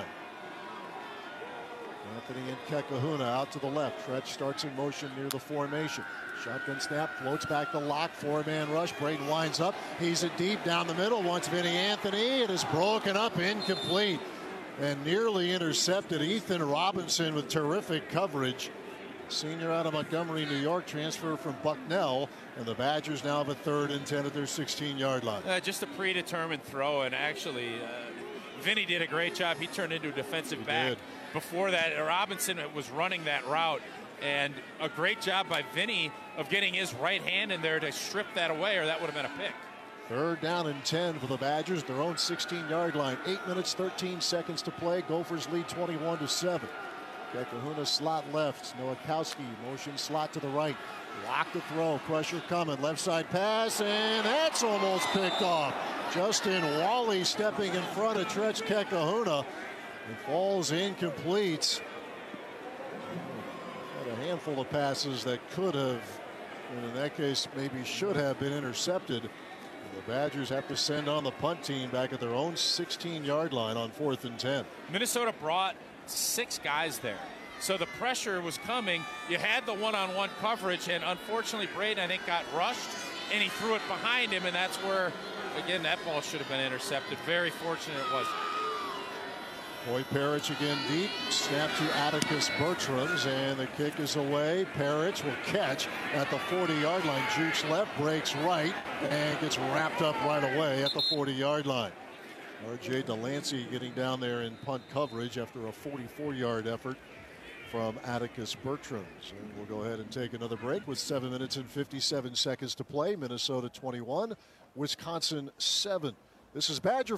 Anthony and Kekahuna out to the left. Tretch starts in motion near the formation. Shotgun snap, floats back the lock, four-man rush. Braden winds up. He's a deep down the middle. Wants Vinny Anthony. It is broken up, incomplete, and nearly intercepted. Ethan Robinson with terrific coverage. Senior out of Montgomery, New York, transfer from Bucknell, and the Badgers now have a third and ten at their sixteen-yard line. Uh, just a predetermined throw, and actually, uh, Vinny did a great job. He turned into a defensive he back. Did. Before that, Robinson was running that route, and a great job by Vinny of getting his right hand in there to strip that away, or that would have been a pick. Third down and ten for the Badgers, their own sixteen-yard line. Eight minutes, thirteen seconds to play. Gophers lead twenty-one to seven. Kahuna slot left. Nowakowski motion slot to the right. Lock the throw. Pressure coming. Left side pass, and that's almost picked off. Justin Wally stepping in front of Treach Kahuna. It falls incomplete. Had a handful of passes that could have, and in that case, maybe should have been intercepted. The Badgers have to send on the punt team back at their own sixteen yard line on fourth and ten. Minnesota brought six guys there. So the pressure was coming. You had the one-on-one coverage, and unfortunately Braden, I think, got rushed, and he threw it behind him, and that's where, again, that ball should have been intercepted. Very fortunate it was. Boy Parrish again deep. Snap to Atticus Bertrams, and the kick is away. Parrish will catch at the forty yard line. Jukes left, breaks right, and gets wrapped up right away at the forty yard line. R J Delancey getting down there in punt coverage after a forty-four yard effort from Atticus Bertrams. And we'll go ahead and take another break with seven minutes and fifty-seven seconds to play. Minnesota twenty-one, Wisconsin seven. This is Badger